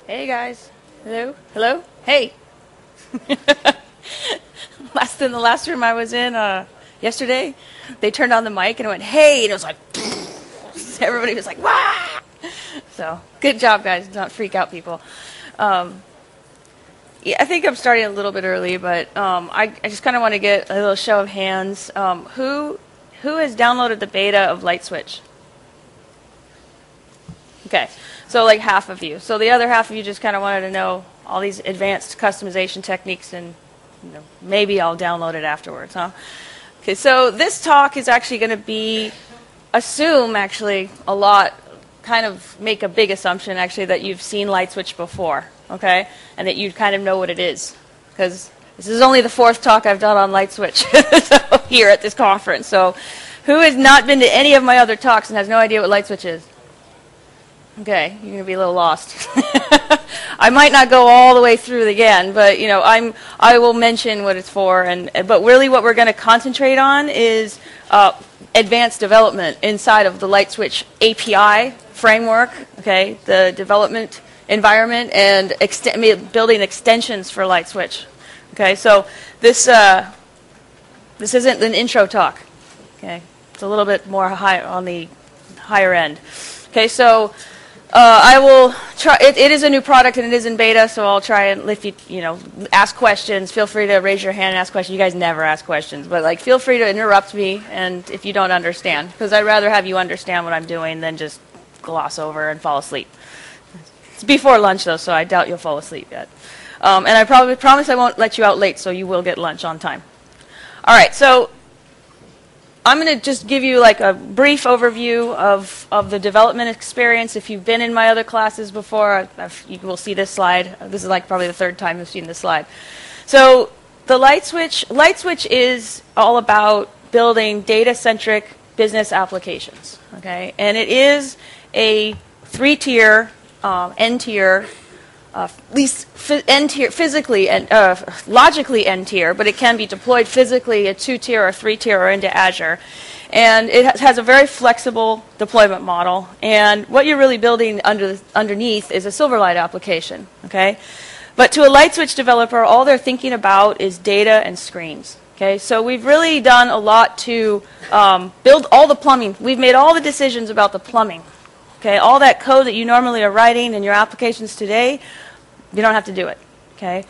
Hey guys. Hello? Hello? Hey. In the last room I was in yesterday, they turned on the mic and it went, hey, and it was like, everybody was like, wah! So, good job, guys. Don't freak out people. Yeah, I think I'm starting a little bit early, but I just kind of want to get a little show of hands. Who has downloaded the beta of LightSwitch? Okay, so like half of you. So the other half of you just kind of wanted to know all these advanced customization techniques, and maybe I'll download it afterwards, huh? Okay, so this talk is actually going to be, kind of make a big assumption actually that you've seen LightSwitch before, okay? And that you kind of know what it is. Because this is only the fourth talk I've done on LightSwitch here at this conference. So who has not been to any of my other talks and has no idea what LightSwitch is? Okay, you're going to be a little lost. I might not go all the way through it again, but I will mention what it's for. But really, what we're going to concentrate on is advanced development inside of the LightSwitch API framework. Okay, the development environment and building extensions for LightSwitch. Okay, so this isn't an intro talk. Okay, it's a little bit more high on the higher end. Okay, so. I will try. It is a new product and it is in beta, so I'll try and if you ask questions. Feel free to raise your hand and ask questions. You guys never ask questions, but feel free to interrupt me and if you don't understand, because I'd rather have you understand what I'm doing than just gloss over and fall asleep. It's before lunch though, so I doubt you'll fall asleep yet. And I probably promise I won't let you out late, so you will get lunch on time. All right, so. I'm going to just give you a brief overview of the development experience. If you've been in my other classes before, you will see this slide. This is probably the third time you've seen this slide. So the LightSwitch is all about building data-centric business applications. Okay, and it is a three-tier, N-tier. At least N-tier, physically and logically N-tier, but it can be deployed physically a 2-tier or 3-tier or into Azure. And it has a very flexible deployment model. And what you're really building underneath is a Silverlight application. Okay, but to a LightSwitch developer, all they're thinking about is data and screens. Okay, so we've really done a lot to build all the plumbing. We've made all the decisions about the plumbing. Okay, all that code that you normally are writing in your applications today, you don't have to do it. Okay,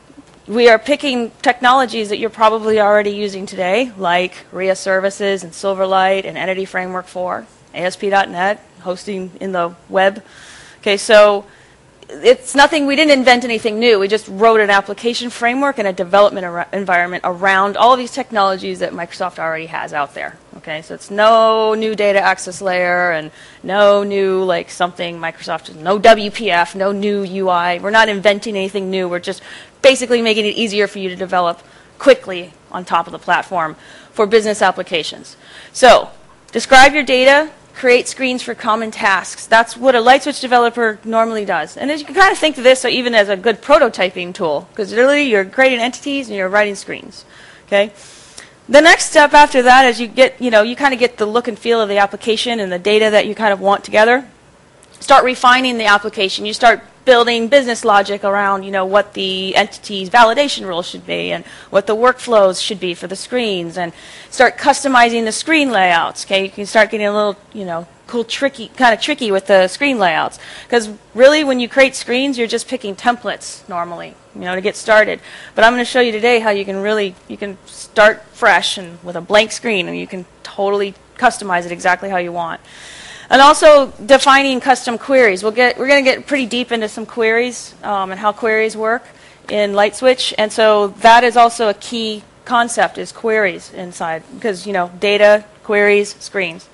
we are picking technologies that you're probably already using today, like RIA services and Silverlight and Entity Framework 4, ASP.NET, hosting in the web. Okay, so it's nothing. We didn't invent anything new. We just wrote an application framework and a development environment around all these technologies that Microsoft already has out there. Okay, so it's no new data access layer and no new something Microsoft, no WPF, no new UI. We're not inventing anything new. We're just basically making it easier for you to develop quickly on top of the platform for business applications. So describe your data. Create screens for common tasks. That's what a LightSwitch developer normally does. And as you can kind of think of this even as a good prototyping tool, because literally you're creating entities and you're writing screens. Okay. The next step after that is you kind of get the look and feel of the application and the data that you kind of want together. Start refining the application. You start building business logic around, what the entity's validation rules should be and what the workflows should be for the screens, and start customizing the screen layouts. Okay, you can start getting a little, cool, tricky with the screen layouts, because really when you create screens, you're just picking templates normally, to get started. But I'm going to show you today how you can start fresh and with a blank screen, and you can totally customize it exactly how you want. And also defining custom queries. We're going to get pretty deep into some queries and how queries work in LightSwitch. And so that is also a key concept, is queries inside, because data, queries, screens.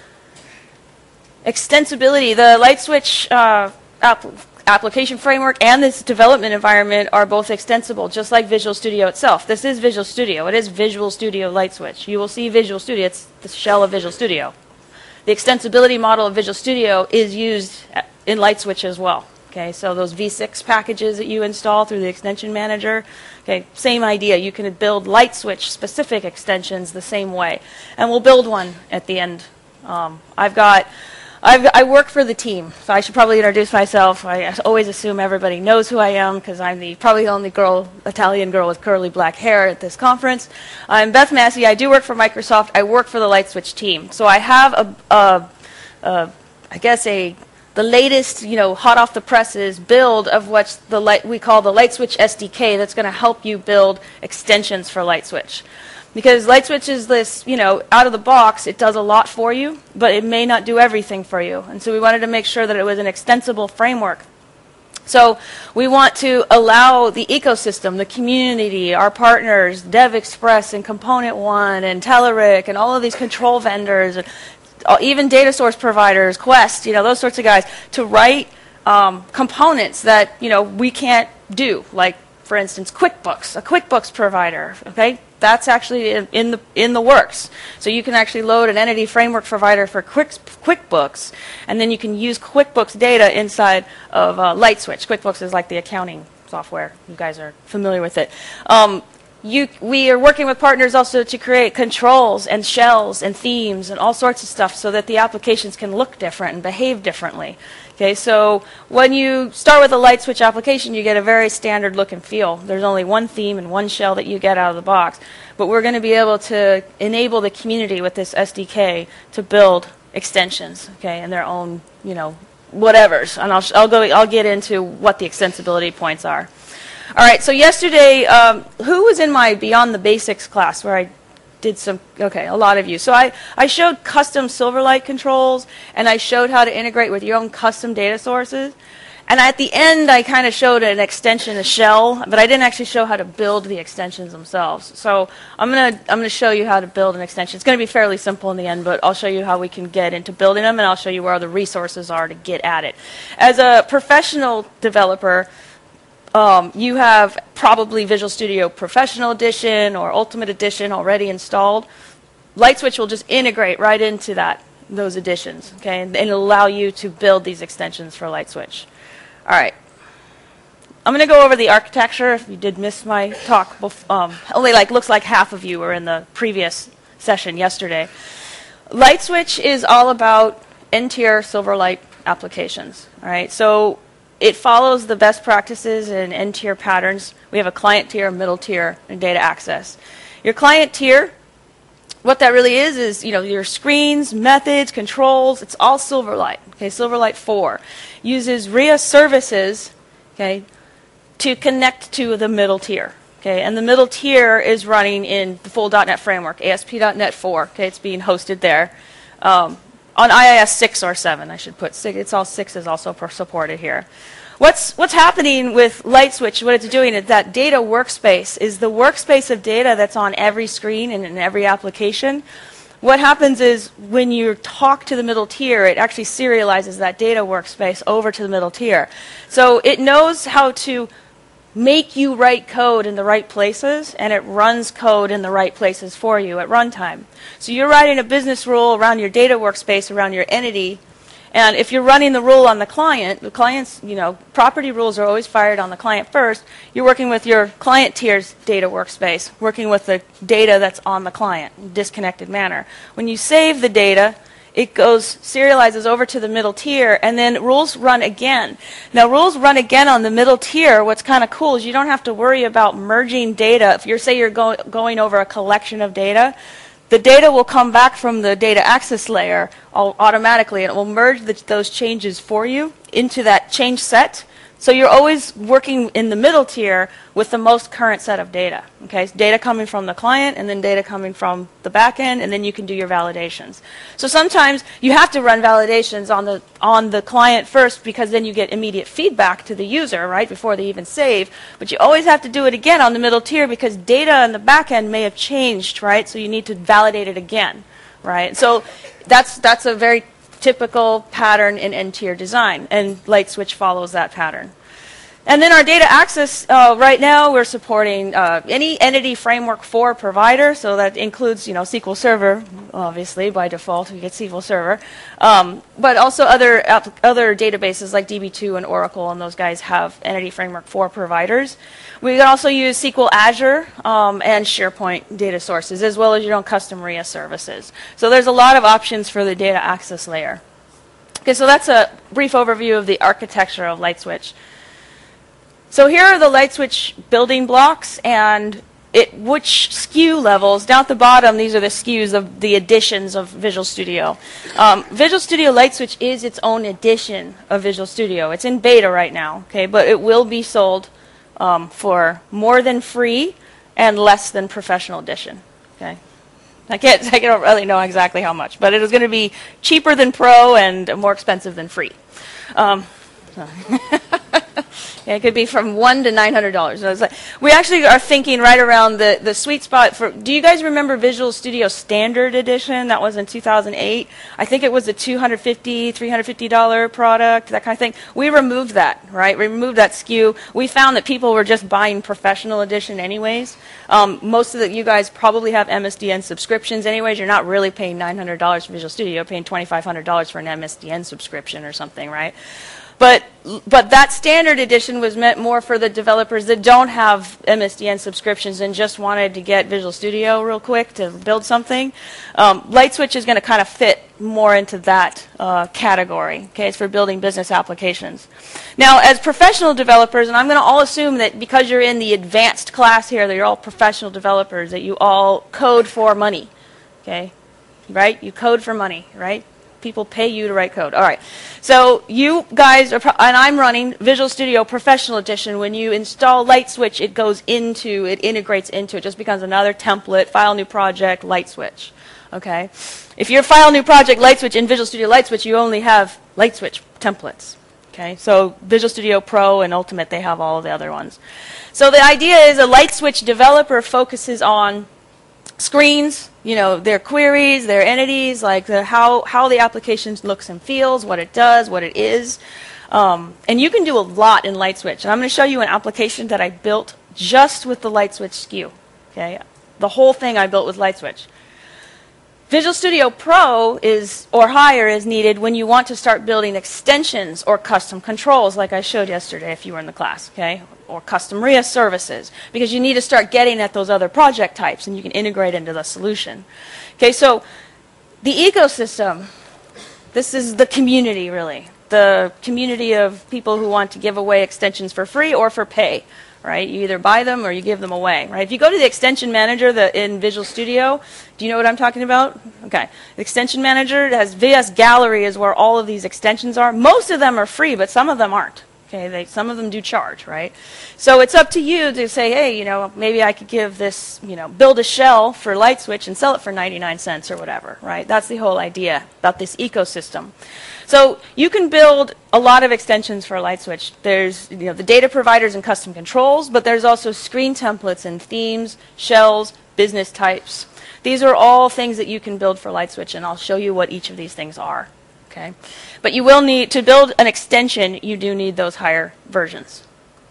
Extensibility. The LightSwitch application framework and this development environment are both extensible, just like Visual Studio itself. This is Visual Studio. It is Visual Studio LightSwitch. You will see Visual Studio. It's the shell of Visual Studio. The extensibility model of Visual Studio is used in LightSwitch as well. Okay, so those V6 packages that you install through the extension manager, okay, same idea. You can build LightSwitch specific extensions the same way. And we'll build one at the end. I've got I work for the team, so I should probably introduce myself. I always assume everybody knows who I am because I'm probably the only Italian girl with curly black hair at this conference. I'm Beth Massey. I do work for Microsoft. I work for the LightSwitch team. So I have the latest, hot off the presses build of what we call the LightSwitch SDK that's going to help you build extensions for LightSwitch. Because LightSwitch is this, out of the box, it does a lot for you, but it may not do everything for you. And so we wanted to make sure that it was an extensible framework. So we want to allow the ecosystem, the community, our partners, DevExpress and Component One and Telerik and all of these control vendors, and even data source providers, Quest, those sorts of guys, to write components that, we can't do. Like, for instance, QuickBooks, a QuickBooks provider, okay? That's actually in the works. So you can actually load an entity framework provider for QuickBooks, and then you can use QuickBooks data inside of LightSwitch. QuickBooks is like the accounting software. You guys are familiar with it. We are working with partners also to create controls and shells and themes and all sorts of stuff so that the applications can look different and behave differently. Okay, so when you start with a LightSwitch application, you get a very standard look and feel. There's only one theme and one shell that you get out of the box. But we're going to be able to enable the community with this SDK to build extensions, okay, and their own, whatevers. And I'll get into what the extensibility points are. All right, so yesterday, who was in my Beyond the Basics class where I did a lot of you. So I showed custom Silverlight controls, and I showed how to integrate with your own custom data sources. And at the end, I kind of showed an extension, a shell, but I didn't actually show how to build the extensions themselves. So I'm gonna show you how to build an extension. It's going to be fairly simple in the end, but I'll show you how we can get into building them, and I'll show you where the resources are to get at it. As a professional developer, you have probably Visual Studio Professional Edition or Ultimate Edition already installed. LightSwitch will just integrate right into those editions, okay, and it'll allow you to build these extensions for LightSwitch. All right. I'm going to go over the architecture. If you did miss my talk, only looks like half of you were in the previous session yesterday. LightSwitch is all about N-tier Silverlight applications. All right, so it follows the best practices and N-tier patterns. We have a client tier, middle tier, and data access. Your client tier, what that really is your screens, methods, controls. It's all Silverlight. Okay, Silverlight 4 uses RIA services, okay, to connect to the middle tier. Okay, and the middle tier is running in the full .NET framework, ASP.NET 4. Okay, it's being hosted there. On IIS 6 or 7, I should put. It's all 6 is also supported here. What's happening with LightSwitch, what it's doing is that data workspace is the workspace of data that's on every screen and in every application. What happens is when you talk to the middle tier, it actually serializes that data workspace over to the middle tier. So it knows how to make you write code in the right places, and it runs code in the right places for you at runtime. So you're writing a business rule around your data workspace, around your entity, and if you're running the rule on the client's, property rules are always fired on the client first. You're working with your client tier's data workspace, working with the data that's on the client in a disconnected manner. When you save the data, it serializes over to the middle tier, and then rules run again. Now, rules run again on the middle tier. What's kind of cool is you don't have to worry about merging data. If you're going over a collection of data, the data will come back from the data access layer automatically, and it will merge those changes for you into that change set. So you're always working in the middle tier with the most current set of data. Okay, data coming from the client, and then data coming from the back end, and then you can do your validations. So sometimes you have to run validations on the client first, because then you get immediate feedback to the user right before they even save. But you always have to do it again on the middle tier, because data on the back end may have changed, right? So you need to validate it again, right? So that's a very typical pattern in N-tier design, and LightSwitch follows that pattern. And then our data access, right now we're supporting any Entity Framework 4 provider, so that includes SQL Server, obviously by default we get SQL Server, but also other databases like DB2 and Oracle, and those guys have Entity Framework 4 providers. We can also use SQL Azure and SharePoint data sources, as well as your own custom RIA services. So there's a lot of options for the data access layer. Okay, so that's a brief overview of the architecture of LightSwitch. So here are the LightSwitch building blocks and which SKU levels. Down at the bottom, these are the SKUs of the editions of Visual Studio. Visual Studio LightSwitch is its own edition of Visual Studio. It's in beta right now, okay, but it will be sold for more than free and less than professional edition. Okay, I don't really know exactly how much, but it is going to be cheaper than Pro and more expensive than free. Yeah, it could be from $100 to $900. So it's like, we actually are thinking right around the sweet spot for. Do you guys remember Visual Studio Standard Edition? That was in 2008. I think it was a $250, $350 product, that kind of thing. We removed that, right? We removed that SKU. We found that people were just buying Professional Edition anyways. Most of you guys probably have MSDN subscriptions anyways. You're not really paying $900 for Visual Studio. You're paying $2,500 for an MSDN subscription or something, right? But that standard edition was meant more for the developers that don't have MSDN subscriptions and just wanted to get Visual Studio real quick to build something. LightSwitch is going to kind of fit more into that category. Okay, it's for building business applications. Now, as professional developers, and I'm going to all assume that because you're in the advanced class here, that you're all professional developers, that you all code for money. Okay, right? You code for money, right? People pay you to write code. All right. So you guys are, and I'm running Visual Studio Professional Edition. When you install LightSwitch, it integrates into it. Just becomes another template, file new project, LightSwitch. Okay. If you're file new project, LightSwitch in Visual Studio LightSwitch, you only have LightSwitch templates. Okay. So Visual Studio Pro and Ultimate, they have all of the other ones. So the idea is a LightSwitch developer focuses on screens, their queries, their entities, like how the application looks and feels, what it does, what it is. And you can do a lot in LightSwitch. And I'm going to show you an application that I built just with the LightSwitch SKU. Okay, the whole thing I built with LightSwitch. Visual Studio Pro or higher is needed when you want to start building extensions or custom controls, like I showed yesterday if you were in the class, okay? Or custom RIA services, because you need to start getting at those other project types, and you can integrate into the solution. Okay, so the ecosystem, this is the community, really. The community of people who want to give away extensions for free or for pay. Right? You either buy them or you give them away, right? If you go to the extension manager in Visual Studio, do you know what I'm talking about? Okay. The extension manager has VS Gallery is where all of these extensions are. Most of them are free, but some of them aren't. Okay, some of them do charge, right? So it's up to you to say, hey, maybe I could give this, build a shell for LightSwitch and sell it for 99 cents or whatever, right? That's the whole idea about this ecosystem. So you can build a lot of extensions for LightSwitch. There's the data providers and custom controls, but there's also screen templates and themes, shells, business types. These are all things that you can build for LightSwitch, and I'll show you what each of these things are. Okay, but you will need to build an extension. You do need those higher versions.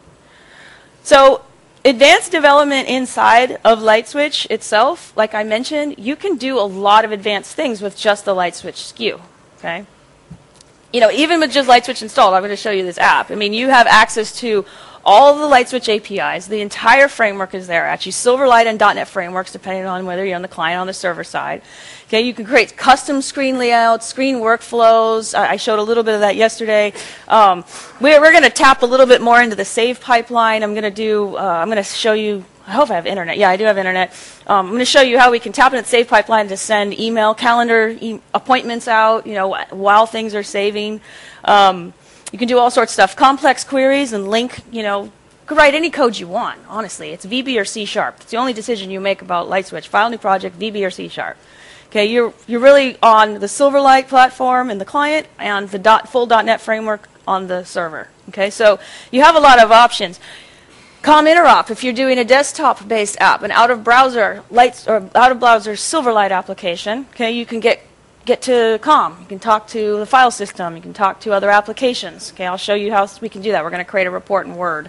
So advanced development inside of LightSwitch itself, like I mentioned, you can do a lot of advanced things with just the LightSwitch SKU. Okay, even with just LightSwitch installed, I'm going to show you this app. I mean, you have access to all of the LightSwitch APIs. The entire framework is there, actually, Silverlight and .NET frameworks, depending on whether you're on the client or on the server side. Okay, you can create custom screen layouts, screen workflows. I showed a little bit of that yesterday. We're going to tap a little bit more into the save pipeline. I'm going to show you. I hope I have internet. Yeah, I do have internet. I'm going to show you how we can tap into the save pipeline to send email, calendar, appointments out, while things are saving. You can do all sorts of stuff. Complex queries and link, you could write any code you want, honestly. It's VB or C#. It's the only decision you make about LightSwitch. File new project, VB or C#. Okay, you're really on the Silverlight platform in the client and the full .NET framework on the server. Okay, so you have a lot of options. COM interop, if you're doing a desktop-based app, an out-of-browser Silverlight application, okay, you can get to COM. You can talk to the file system. You can talk to other applications. Okay, I'll show you how we can do that. We're going to create a report in Word.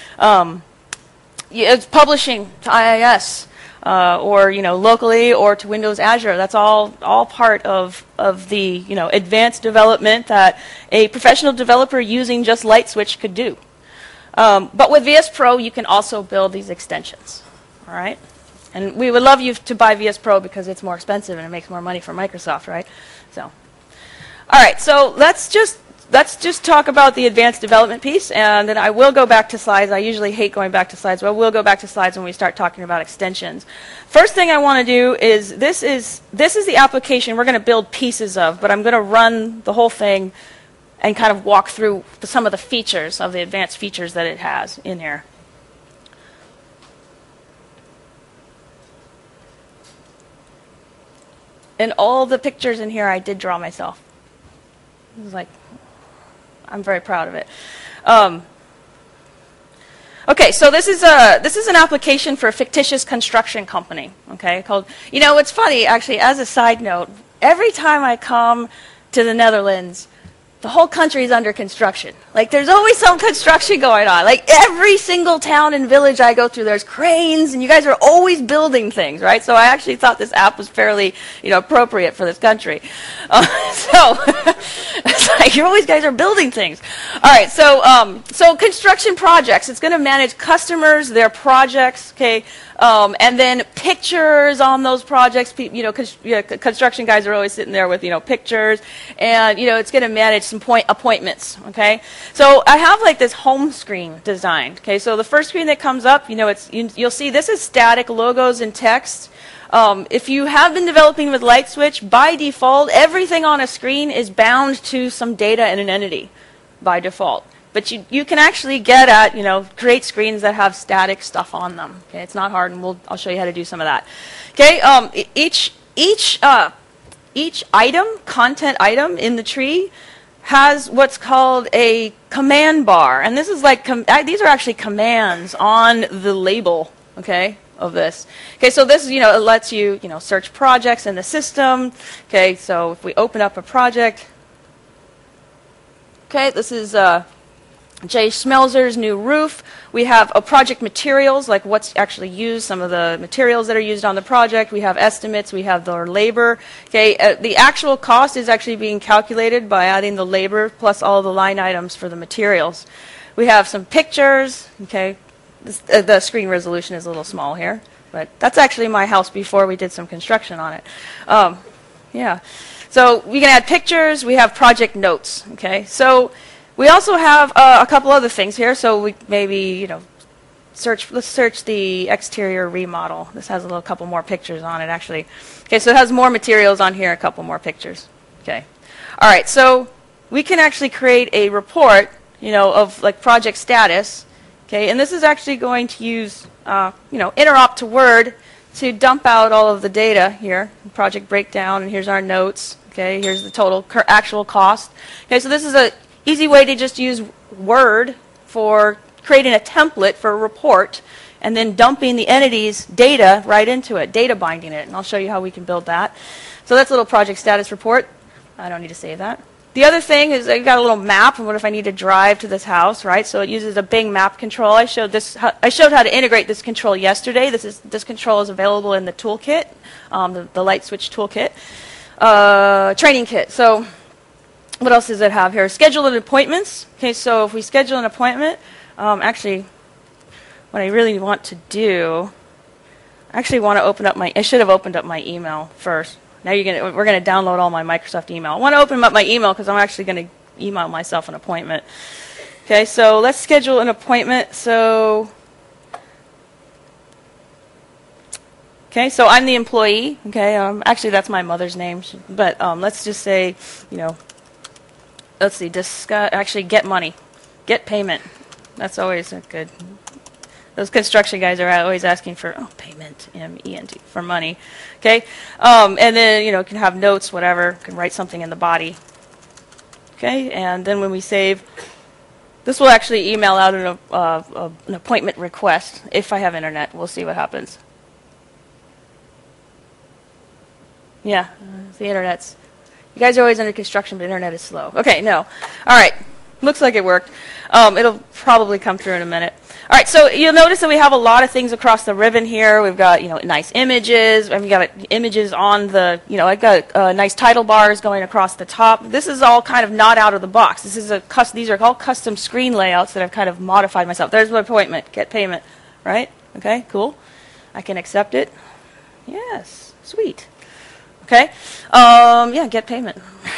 It's publishing to IIS or locally or to Windows Azure. That's all part of the advanced development that a professional developer using just LightSwitch could do. But with VS Pro, you can also build these extensions. All right. And we would love you to buy VS Pro because it's more expensive and it makes more money for Microsoft, right? So, All right, so let's just talk about the advanced development piece, and then I will go back to slides. I usually hate going back to slides, but I will go back to slides when we start talking about extensions. First thing I want to do is this is the application we're going to build pieces of, but I'm going to run the whole thing and kind of walk through some of the features of the advanced features that it has in here. And all the pictures in here I did draw myself. It was like, I'm very proud of it. Okay, so this is an application for a fictitious construction company. Okay, called. You know, it's funny actually. As a side note, every time I come to the Netherlands, the whole country is under construction. Like, there's always some construction going on. Like, every single town and village I go through, there's cranes, and you guys are always building things, right? So I actually thought this app was fairly, appropriate for this country. So it's like, you always guys are building things. All right, so construction projects. It's going to manage customers, their projects, okay, and then pictures on those projects. Construction guys are always sitting there with, pictures, and, it's going to manage some appointments, okay? So I have like this home screen designed, okay? So the first screen that comes up, you'll see this is static logos and text. If you have been developing with LightSwitch, by default, everything on a screen is bound to some data and an entity by default. But you can actually get at, create screens that have static stuff on them. Okay, it's not hard, and I'll show you how to do some of that. Okay, each item, content item in the tree has what's called a command bar, and this is like these are actually commands on the label, okay, of this. Okay, so this it lets you search projects in the system. Okay, so if we open up a project, okay, this is Jay Schmelzer's new roof. We have project materials, like what's actually used, some of the materials that are used on the project. We have estimates. We have their labor. Okay, the actual cost is actually being calculated by adding the labor plus all the line items for the materials. We have some pictures. Okay, the screen resolution is a little small here, but that's actually my house before we did some construction on it. Yeah, so we can add pictures. We have project notes. Okay, so we also have a couple other things here. So we maybe, let's search the exterior remodel. This has a couple more pictures on it, actually. Okay, so it has more materials on here, a couple more pictures. Okay. All right, so we can actually create a report, of like project status. Okay, and this is actually going to use, interop to Word to dump out all of the data here, project breakdown, and here's our notes. Okay, here's the total actual cost. Okay, so this is a easy way to just use Word for creating a template for a report and then dumping the entity's data right into it, data binding it. And I'll show you how we can build that. So that's a little project status report. I don't need to save that. The other thing is I've got a little map, and what if I need to drive to this house, right? So it uses a Bing map control. I showed how to integrate this control yesterday. This control is available in the toolkit, the LightSwitch toolkit, training kit. So what else does it have here? Scheduled appointments. Okay, so if we schedule an appointment, actually, what I really want to do, I actually want to open up I should have opened up my email first. Now we're going to download all my Microsoft email. I want to open up my email because I'm actually going to email myself an appointment. Okay, so let's schedule an appointment. So, okay, so I'm the employee. Okay, actually that's my mother's name, but let's just say, let's see, actually get money, get payment. That's always a good. Those construction guys are always asking for payment, M-E-N-T, for money. Okay, and then you can have notes, whatever. You can write something in the body. Okay, and then when we save, this will actually email out an appointment request if I have internet. We'll see what happens. Yeah, the internet's. You guys are always under construction, but internet is slow. Okay, no. All right. Looks like it worked. It'll probably come through in a minute. All right, so you'll notice that we have a lot of things across the ribbon here. We've got, nice images. We've got images on the, I've got nice title bars going across the top. This is all kind of not out of the box. These are all custom screen layouts that I've kind of modified myself. There's my appointment, get payment, right? Okay, cool. I can accept it. Yes, sweet. Okay? Yeah, get payment.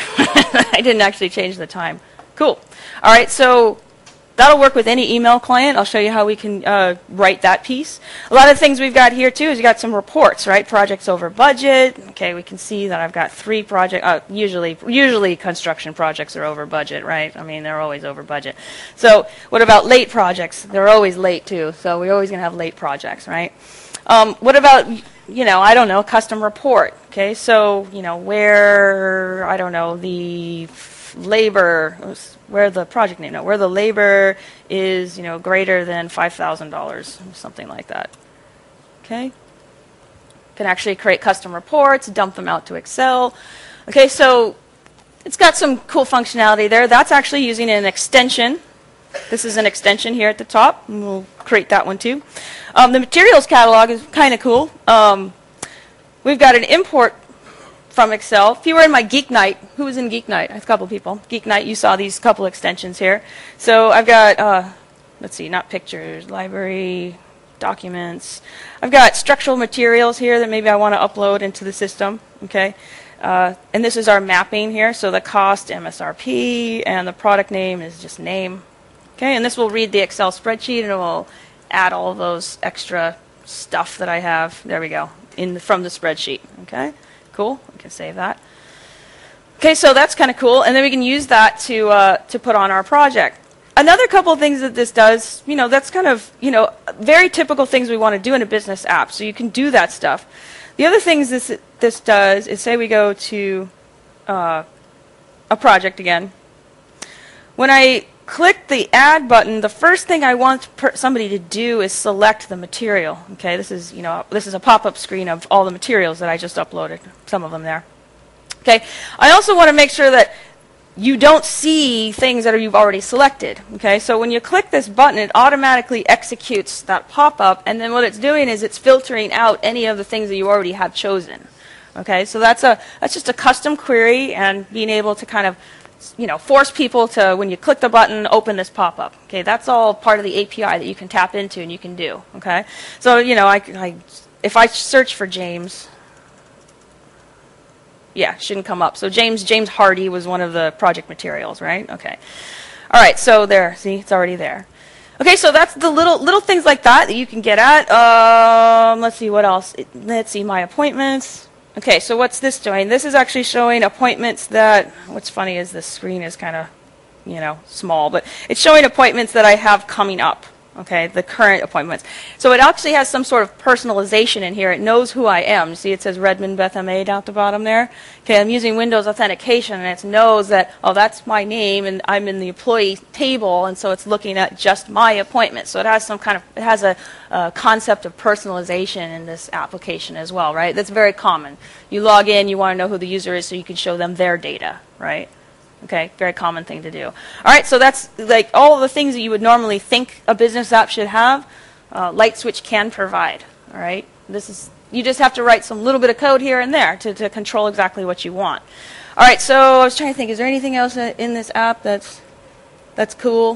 I didn't actually change the time. Cool. All right, so that'll work with any email client. I'll show you how we can write that piece. A lot of things we've got here, too, is you've got some reports, right? Projects over budget. Okay, we can see that I've got 3 projects. Usually construction projects are over budget, right? I mean, they're always over budget. So what about late projects? They're always late, too. So we're always going to have late projects, right? What about, I don't know, custom report? Okay, so, where, I don't know, the labor, where the project name, where the labor is, greater than $5,000, something like that. Okay? Can actually create custom reports, dump them out to Excel. Okay, so it's got some cool functionality there. That's actually using an extension. This is an extension here at the top, and we'll create that one too. The materials catalog is kind of cool. We've got an import from Excel. If you were in my Geek Night, who was in Geek Night? I have a couple people. Geek Night, you saw these couple extensions here. So I've got, let's see, not pictures, library, documents. I've got structural materials here that maybe I want to upload into the system. Okay, and this is our mapping here. So the cost, MSRP, and the product name is just name. Okay, and this will read the Excel spreadsheet, and it will add all of those extra stuff that I have. There we go, from the spreadsheet. Okay. Cool. We can save that. Okay, so that's kind of cool, and then we can use that to put on our project. Another couple of things that this does, that's kind of very typical things we want to do in a business app. So you can do that stuff. The other things this does is, say we go to a project again. When I click the Add button, the first thing I want somebody to do is select the material. Okay, this is a pop-up screen of all the materials that I just uploaded, some of them there. Okay, I also want to make sure that you don't see things that you've already selected. Okay, so when you click this button, it automatically executes that pop-up, and then what it's doing is it's filtering out any of the things that you already have chosen. Okay, so that's just a custom query, and being able to kind of force people to, when you click the button, open this pop-up. Okay, that's all part of the API that you can tap into and you can do. Okay, so if I search for James, yeah, shouldn't come up. So James Hardy was one of the project materials, right? Okay, all right. So there, see, it's already there. Okay, so that's the little things like that you can get at. Let's see what else. Let's see my appointments. Okay, so what's this doing? This is actually showing appointments that, what's funny is this screen is kind of, small, but it's showing appointments that I have coming up, okay, the current appointments. So it actually has some sort of personalization in here. It knows who I am. See, it says Redmond Beth M.A. down at the bottom there. Okay, I'm using Windows Authentication, and it knows that, oh, that's my name, and I'm in the employee table, and so it's looking at just my appointment. So it has a concept of personalization in this application as well, right? That's very common. You log in, you want to know who the user is so you can show them their data, right? Okay, very common thing to do. All right, so that's like all of the things that you would normally think a business app should have, LightSwitch can provide. All right, you just have to write some little bit of code here and there to control exactly what you want. All right, so I was trying to think, is there anything else in this app that's cool?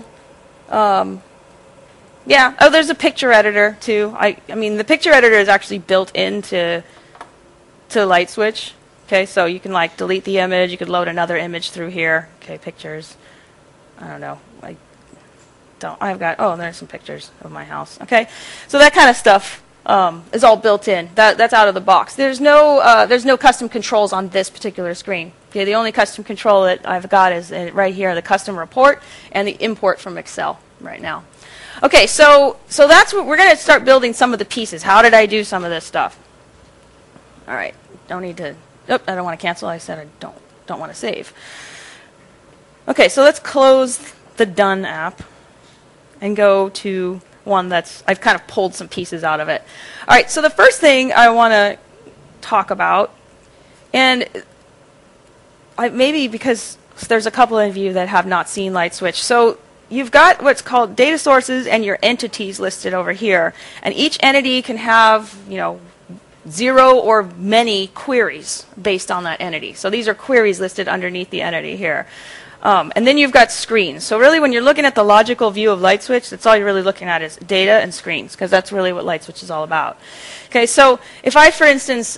Yeah, oh, there's a picture editor too. I mean, the picture editor is actually built into LightSwitch. Okay, so you can delete the image. You could load another image through here. Okay, pictures. I don't know. There's some pictures of my house. Okay, so that kind of stuff is all built in. That's out of the box. There's no custom controls on this particular screen. Okay, the only custom control that I've got is right here, the custom report and the import from Excel right now. Okay, so that's what we're going to start building some of the pieces. How did I do some of this stuff? All right, don't need to. Oh, I don't want to cancel. I said I don't want to save. Okay, so let's close the Done app and go to one I've kind of pulled some pieces out of it. All right, so the first thing I want to talk about, and maybe because there's a couple of you that have not seen LightSwitch, so you've got what's called data sources and your entities listed over here, and each entity can have, 0 or many queries based on that entity. So these are queries listed underneath the entity here. And then you've got screens. So really when you're looking at the logical view of LightSwitch, that's all you're really looking at is data and screens, because that's really what LightSwitch is all about. Okay, so if I, for instance,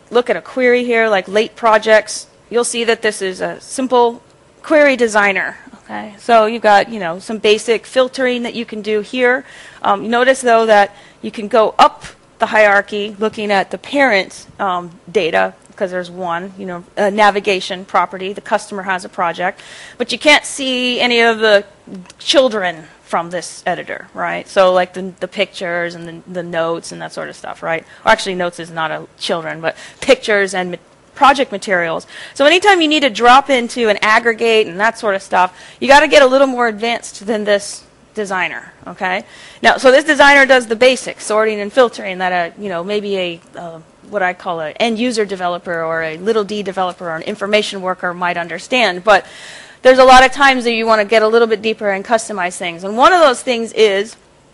look at a query here, like late projects, you'll see that this is a simple query designer. Okay, so you've got, some basic filtering that you can do here. Notice, though, that you can go up the hierarchy looking at the parent data, because there's one, a navigation property. The customer has a project. But you can't see any of the children from this editor, right? So like the pictures and the notes and that sort of stuff, right? Or actually, notes is not a children, but pictures and project materials. So anytime you need to drop into and aggregate and that sort of stuff, you got to get a little more advanced than this designer, okay? Now, so this designer does the basics, sorting and filtering that maybe a what I call an end user developer or a little d developer or an information worker might understand. But there's a lot of times that you want to get a little bit deeper and customize things. And one of those things is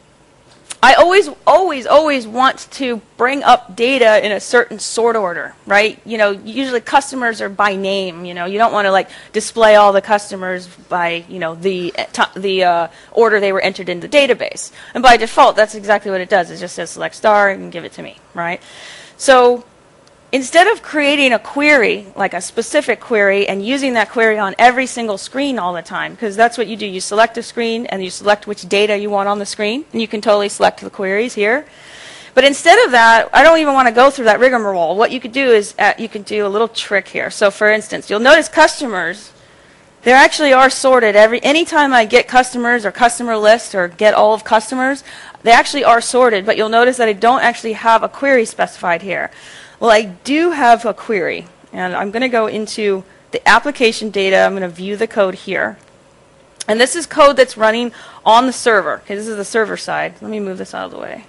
I always want to bring up data in a certain sort order, right? Usually customers are by name. You don't want to display all the customers by the order they were entered in the database. And by default, that's exactly what it does. It just says select star and give it to me, right? So instead of creating a query, like a specific query, and using that query on every single screen all the time, because that's what you do. You select a screen, and you select which data you want on the screen, and you can totally select the queries here. But instead of that, I don't even want to go through that rigmarole. What you could do is you could do a little trick here. So for instance, you'll notice customers, they actually are sorted. Anytime I get customers or customer list or get all of customers, they actually are sorted, but you'll notice that I don't actually have a query specified here. Well, I do have a query, and I'm going to go into the application data. I'm going to view the code here. And this is code that's running on the server. Okay, this is the server side. Let me move this out of the way.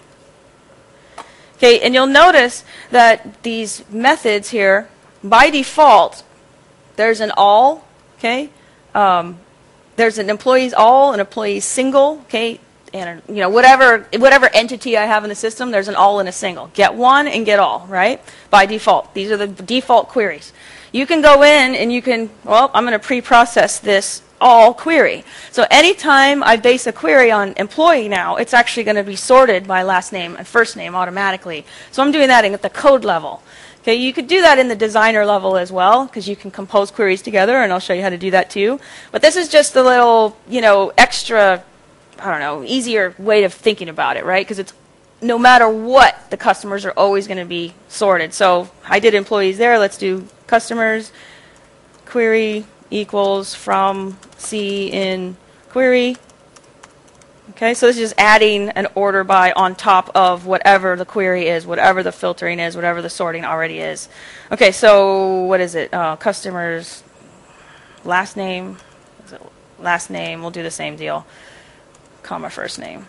Okay, and you'll notice that these methods here, by default, there's an all, okay? There's an employees all, an employees single, okay? And whatever entity I have in the system, there's an all and a single. Get one and get all, right? By default. These are the default queries. You can go in and you can, I'm going to pre-process this all query. So anytime I base a query on employee now, it's actually going to be sorted by last name and first name automatically. So I'm doing that at the code level. Okay, you could do that in the designer level as well, because you can compose queries together, and I'll show you how to do that too. But this is just a little, extra, easier way of thinking about it, right? Because it's no matter what, the customers are always going to be sorted. So I did employees there. Let's do customers. Query equals from C in query. Okay, so this is just adding an order by on top of whatever the query is, whatever the filtering is, whatever the sorting already is. Okay, so what is it? Customers, last name. Is it last name? We'll do the same deal. Comma first name.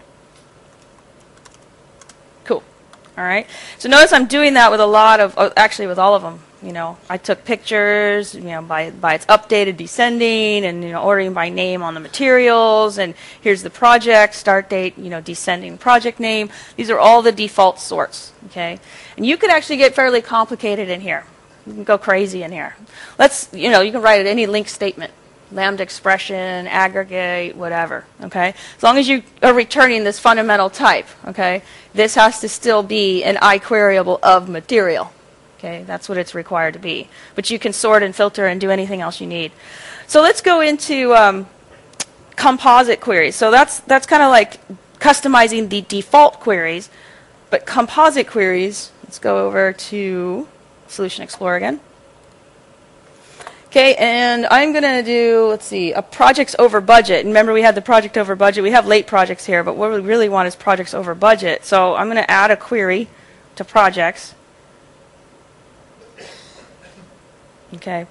Cool. All right. So notice I'm doing that with a lot of, actually with all of them. I took pictures, by its updated descending, and ordering by name on the materials, and here's the project start date, descending project name. These are all the default sorts. Okay, and you could actually get fairly complicated in here. You can go crazy in here. You can write it any link statement. Lambda expression, aggregate, whatever, okay? As long as you are returning this fundamental type, okay, this has to still be an iQueryable of material, okay? That's what it's required to be. But you can sort and filter and do anything else you need. So let's go into composite queries. So that's kind of like customizing the default queries, but composite queries, let's go over to Solution Explorer again. Okay, and I'm going to do, let's see, a projects over budget. And remember, we had the project over budget. We have late projects here, but what we really want is projects over budget. So I'm going to add a query to projects. Okay.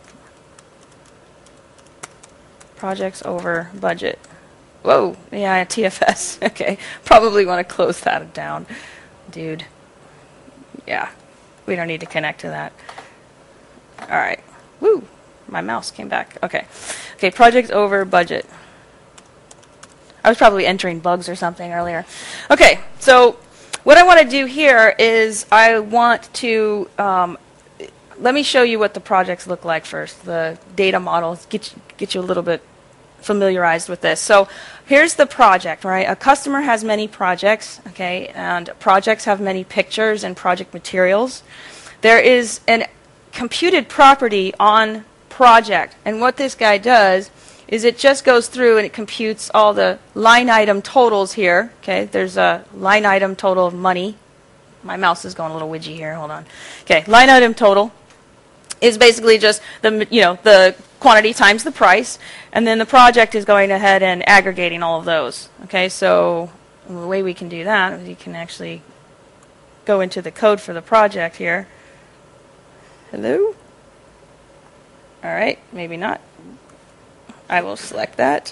Projects over budget. Whoa, yeah, TFS. Okay, probably want to close that down, dude. Yeah, we don't need to connect to that. All right. Woo. My mouse came back. Okay. Okay, project over budget. I was probably entering bugs or something earlier. Okay, so what I want to do here is I want to, let me show you what the projects look like first, the data models, get you a little bit familiarized with this. So here's the project, right? A customer has many projects, okay, and projects have many pictures and project materials. there is an computed property on project. And what this guy does is it just goes through and it computes all the line item totals here. Okay, there's a line item total of money. My mouse is going a little widgy here. Hold on. Okay, line item total is basically just the quantity times the price, and then the project is going ahead and aggregating all of those. Okay, so the way we can do that is you can actually go into the code for the project here. Hello? All right, maybe not. I will select that.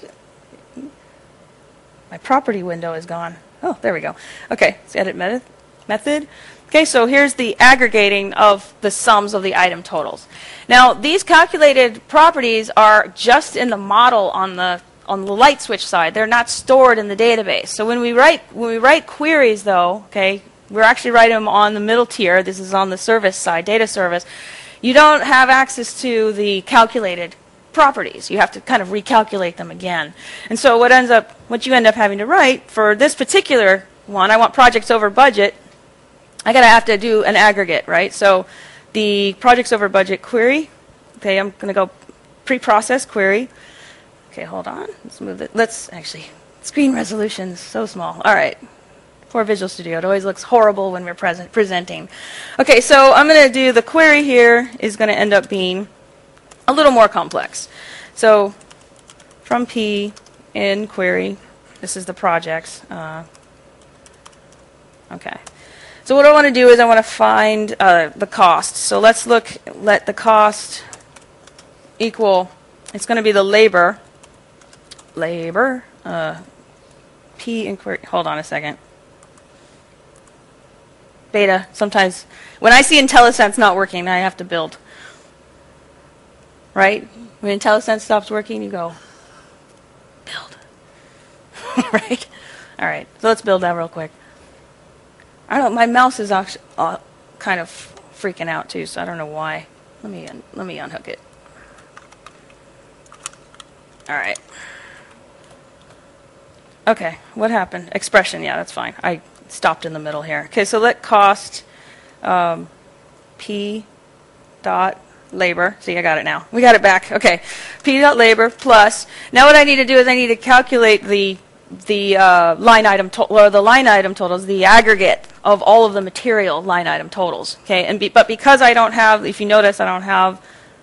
My property window is gone. Oh, there we go. Okay, it's edit method. Okay, so here's the aggregating of the sums of the item totals. Now, these calculated properties are just in the model on the light switch side. They're not stored in the database. So when we write queries, though, okay, we're actually writing them on the middle tier. This is on the service side, data service. You don't have access to the calculated properties. You have to kind of recalculate them again. And so what you end up having to write for this particular one, I want projects over budget, I have to do an aggregate, right? So the projects over budget query, okay, I'm going to go pre-process query. Okay, hold on. Let's move it. Screen resolution is so small. All right. For Visual Studio, it always looks horrible when we're presenting. Okay, so I'm going to do the query here is going to end up being a little more complex. So from P in query, this is the projects. Okay. So what I want to do is I want to find the cost. So let the cost equal, it's going to be the labor, P in query, hold on a second. Beta, sometimes, when I see IntelliSense not working, I have to build. Right? When IntelliSense stops working, you go, build. Right? All right, so let's build that real quick. I don't know, my mouse is actually kind of freaking out too, so I don't know why. Let me unhook it. All right. Okay, what happened? Expression, yeah, that's fine. I stopped in the middle here. Okay, so let cost P dot labor. See, I got it now. We got it back. Okay, P dot labor plus. Now what I need to do is I need to calculate the line item totals, the aggregate of all of the material line item totals. Okay, but because I don't have, if you notice, I don't have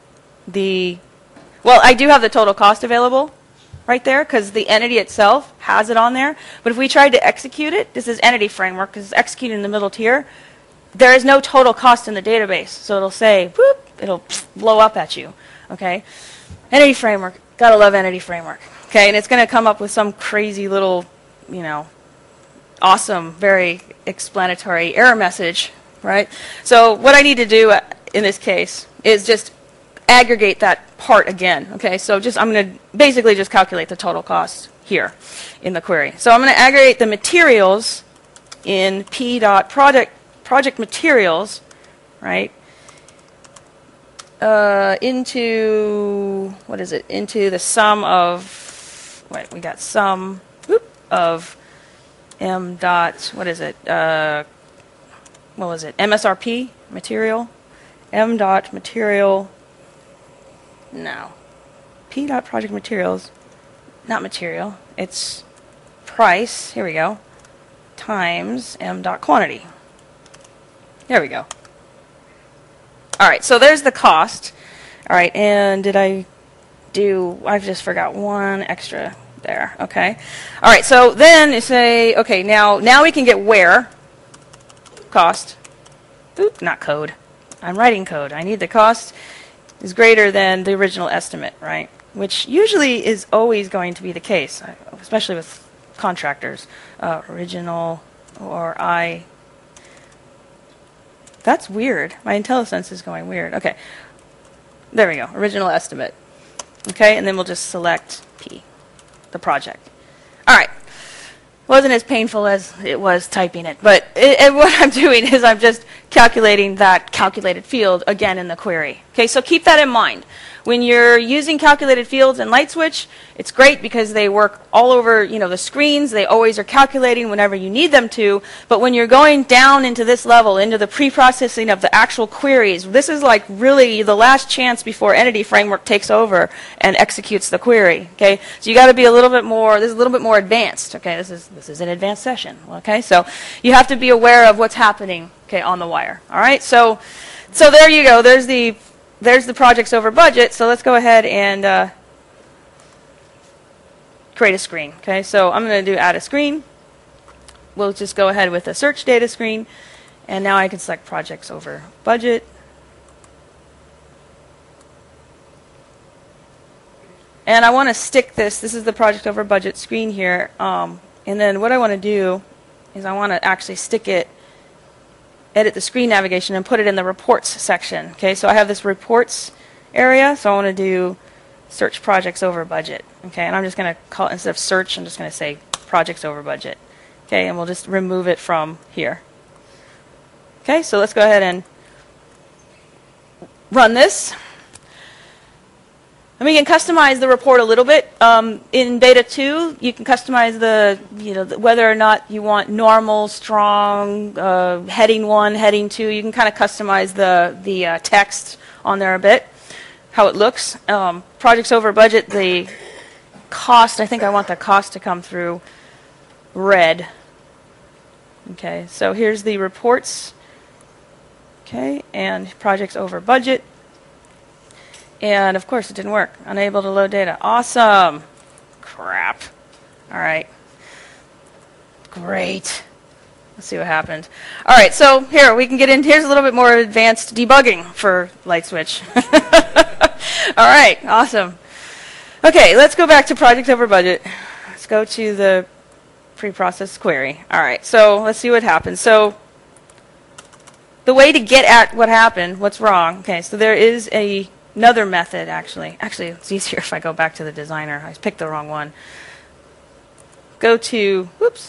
I do have the total cost available right there because the entity itself has it on there. But if we tried to execute it, this is entity framework because it's executed in the middle tier. There is no total cost in the database, so it'll say, whoop, it'll blow up at you. Okay, entity framework, gotta love entity framework. Okay, and it's going to come up with some crazy little, awesome, very explanatory error message, right? So what I need to do in this case is just aggregate that part again. Okay, so I'm going to basically just calculate the total cost here in the query. So I'm going to aggregate the materials in P.project materials, right? Into the sum of. Wait, we got sum of M dot, MSRP, material, M dot material, no, P dot project materials, not material, it's price, here we go, times M dot quantity. There we go. All right, so there's the cost. All right, and I've just forgot one extra there, okay. All right, so then you say, okay, now we can get where cost, not code. I'm writing code. I need the cost is greater than the original estimate, right? Which usually is always going to be the case, especially with contractors. Original or I. That's weird. My IntelliSense is going weird. Okay, there we go, original estimate. Okay, and then we'll just select P, the project. All right. Wasn't as painful as it was typing it, but what I'm doing is I'm just calculating that calculated field again in the query. Okay, so keep that in mind. When you're using calculated fields in LightSwitch, it's great because they work all over, the screens. They always are calculating whenever you need them to. But when you're going down into this level, into the pre-processing of the actual queries, this is like really the last chance before Entity Framework takes over and executes the query. Okay, so you got to be a little bit more. This is a little bit more advanced. Okay, this is an advanced session. Okay, so you have to be aware of what's happening. Okay, on the wire. All right, so there you go. There's the projects over budget, so let's go ahead and create a screen. Okay, so I'm going to do add a screen. We'll just go ahead with a search data screen, and now I can select projects over budget. And I want to stick this is the project over budget screen here, and then what I want to do is I want to actually stick it, edit the screen navigation and put it in the reports section. Okay, so I have this reports area, so I want to do search projects over budget. Okay, and I'm just going to call it, instead of search, I'm just going to say projects over budget. Okay, and we'll just remove it from here. Okay, so let's go ahead and run this. And we can customize the report a little bit. In Beta 2, you can customize whether or not you want normal, strong, heading 1, heading 2. You can kind of customize the text on there a bit, how it looks. Projects over budget, the cost, I think I want the cost to come through red. Okay, so here's the reports. Okay, and projects over budget. And of course it didn't work. Unable to load data. Awesome. Crap. All right. Great. Let's see what happened. All right, so here we can get in. Here's a little bit more advanced debugging for LightSwitch. All right, awesome. Okay, let's go back to project over budget. Let's go to the pre-processed query. All right, so let's see what happens. So the way to get at what happened, what's wrong. Okay, so there is another method, actually. Actually, it's easier if I go back to the designer. I picked the wrong one. Go to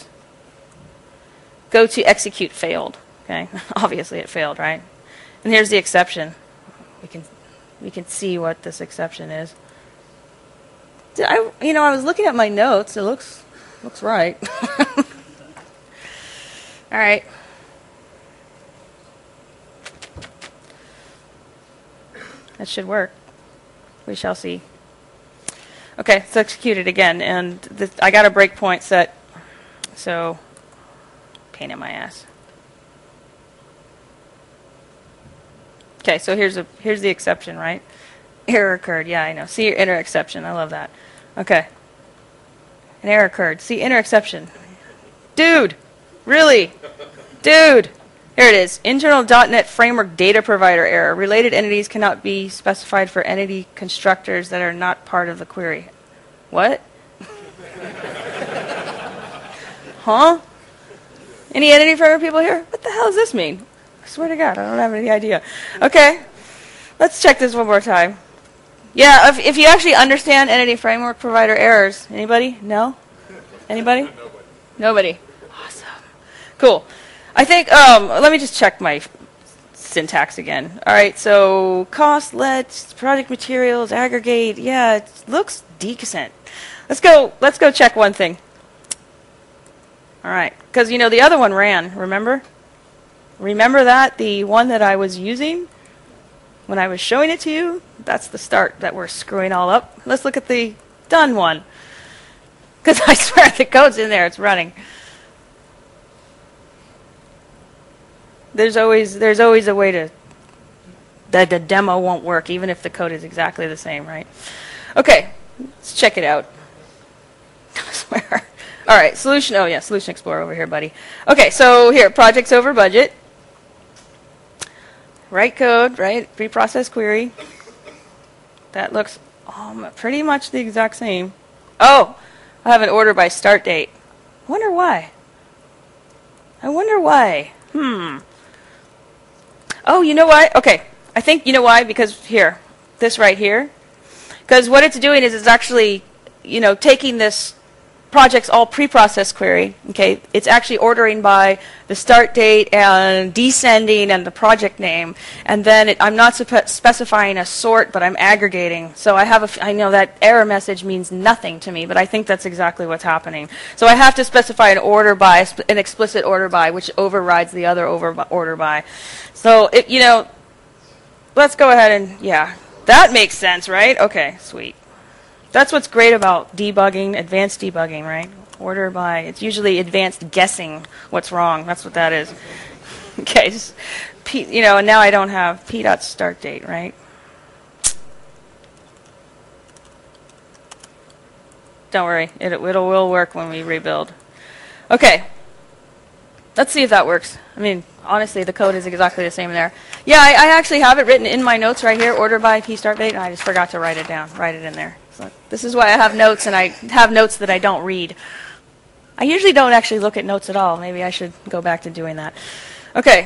execute failed. Okay, obviously it failed, right? And here's the exception. We can see what this exception is. I was looking at my notes. It looks right. All right. That should work. We shall see. Okay, let's execute it again. And I got a breakpoint set, so pain in my ass. Okay, so here's the exception, right? Error occurred. Yeah, I know. See your inner exception. I love that. Okay. An error occurred. See inner exception. Dude! Really? Dude! Here it is. Internal .NET Framework data provider error. Related entities cannot be specified for entity constructors that are not part of the query. What? Huh? Any entity framework people here? What the hell does this mean? I swear to God, I don't have any idea. Okay. Let's check this one more time. Yeah, if you actually understand entity framework provider errors. Anybody? No? Anybody? Nobody. Awesome. Cool. I think, let me just check my syntax again. All right, so cost, let, project materials, aggregate. Yeah, it looks decent. Let's go check one thing. All right, because, the other one ran, remember? Remember that? The one that I was using when I was showing it to you? That's the start that we're screwing all up. Let's look at the done one. Because I swear the code's in there, it's running. There's always a way that the demo won't work, even if the code is exactly the same, right? Okay, let's check it out. I swear. All right, Solution Explorer over here, buddy. Okay, so here, projects over budget. Write code, right? Pre-process query. That looks pretty much the exact same. Oh, I have an order by start date. Wonder why. Oh, you know why? Okay, I think you know why, because here, this right here. Because what it's doing is it's actually, taking this project's all pre-processed query, okay, it's actually ordering by the start date and descending and the project name, and then I'm not specifying a sort, but I'm aggregating. So I know that error message means nothing to me, but I think that's exactly what's happening. So I have to specify an order by, an explicit order by, which overrides the other order by. So let's go ahead and that makes sense, right? Okay, sweet. That's what's great about debugging, advanced debugging, right? Order by, it's usually advanced guessing what's wrong. That's what that is. Okay, and now I don't have p dot start date, right? Don't worry, it will work when we rebuild. Okay, let's see if that works. I mean, honestly, the code is exactly the same there. Yeah, I actually have it written in my notes right here, order by p start date, and I just forgot to write it down, write it in there. So this is why I have notes, and I have notes that I don't read. I usually don't actually look at notes at all. Maybe I should go back to doing that. Okay.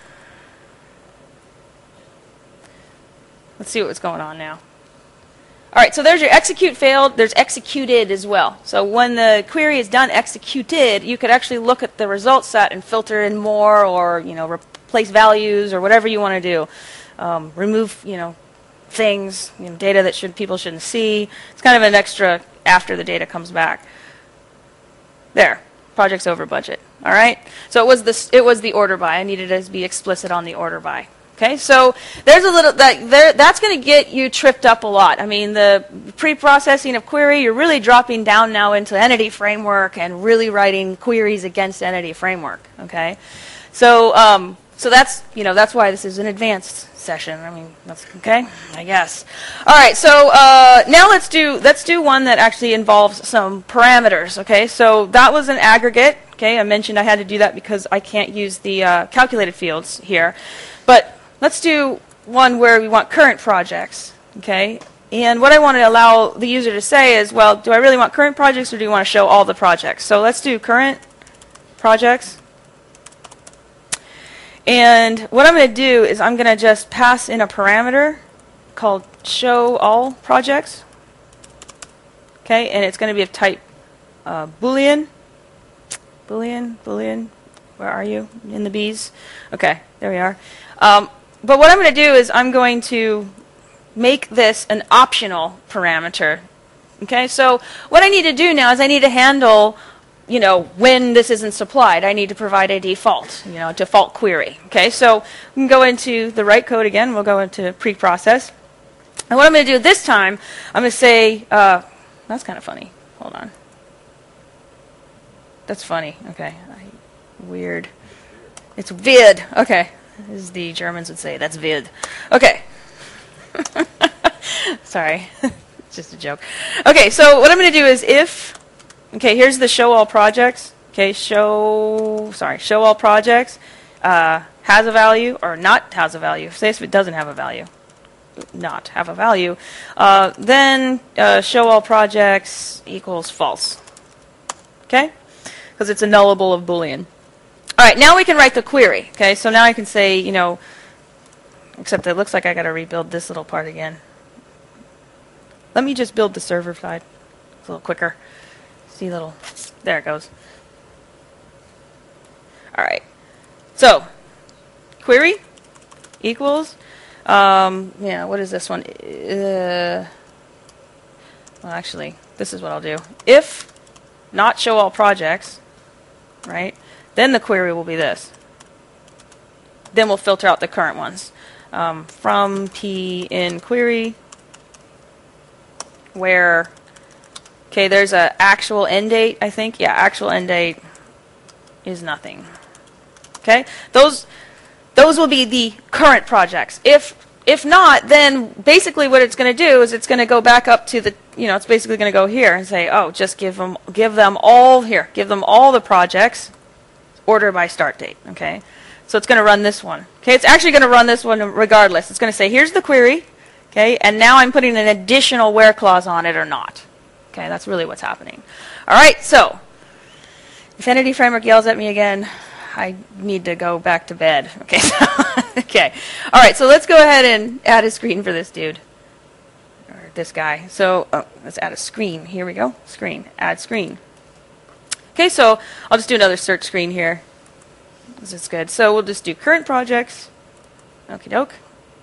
Let's see what's going on now. All right, so there's your execute failed. There's executed as well. So when the query is done executed, you could actually look at the result set and filter in more, or replace values or whatever you want to do. Remove things, data that people shouldn't see. It's kind of an extra after the data comes back. There, project's over budget. All right. So it was the order by. I needed to be explicit on the order by. Okay, so there's a little that's going to get you tripped up a lot. I mean, the pre-processing of query, you're really dropping down now into entity framework and really writing queries against entity framework. Okay, so that's why this is an advanced session. I mean, that's okay, I guess. All right, so now let's do one that actually involves some parameters. Okay, so that was an aggregate. Okay, I mentioned I had to do that because I can't use the calculated fields here, but let's do one where we want current projects, okay? And what I want to allow the user to say is, well, do I really want current projects, or do you want to show all the projects? So let's do current projects. And what I'm going to do is I'm going to just pass in a parameter called show all projects, okay? And it's going to be of type Boolean. Boolean, where are you? In the B's? Okay, there we are. But what I'm going to do is I'm going to make this an optional parameter. Okay, so what I need to do now is I need to handle, when this isn't supplied. I need to provide a default, default query. Okay, so we can go into the right code again. We'll go into pre-process. And what I'm going to do this time, I'm going to say, that's kind of funny. Hold on. That's funny. Okay, weird. It's vid. Okay. As the Germans would say, that's vid. Okay. Sorry. It's just a joke. Okay, so what I'm going to do is here's the show all projects. Okay, show all projects has a value or not has a value. Say if it doesn't have a value. Not have a value. Then show all projects equals false. Okay? Because it's a nullable of Boolean. All right, now we can write the query. Okay, so now I can say, except it looks like I got to rebuild this little part again. Let me just build the server side. It's a little quicker. See, there it goes. All right, so query equals, what is this one? Well, actually, this is what I'll do. If not show all projects, right? Then the query will be this. Then we'll filter out the current ones. From p in query, where, there's an actual end date, I think. Yeah, actual end date is nothing. Okay? Those will be the current projects. If not, then basically what it's going to do is it's going to go back up to the, it's basically going to go here and say, oh, just give them all the projects. Order by start date, okay? So it's going to run this one. Okay, it's actually going to run this one regardless. It's going to say, here's the query, okay, and now I'm putting an additional where clause on it or not. Okay, that's really what's happening. All right, so if Entity Framework yells at me again, I need to go back to bed. Okay, okay. All right, so let's go ahead and add a screen for this dude, or this guy. So let's add a screen. Here we go, screen, add screen. Okay, so I'll just do another search screen here. This is good. So we'll just do current projects. Okie doke.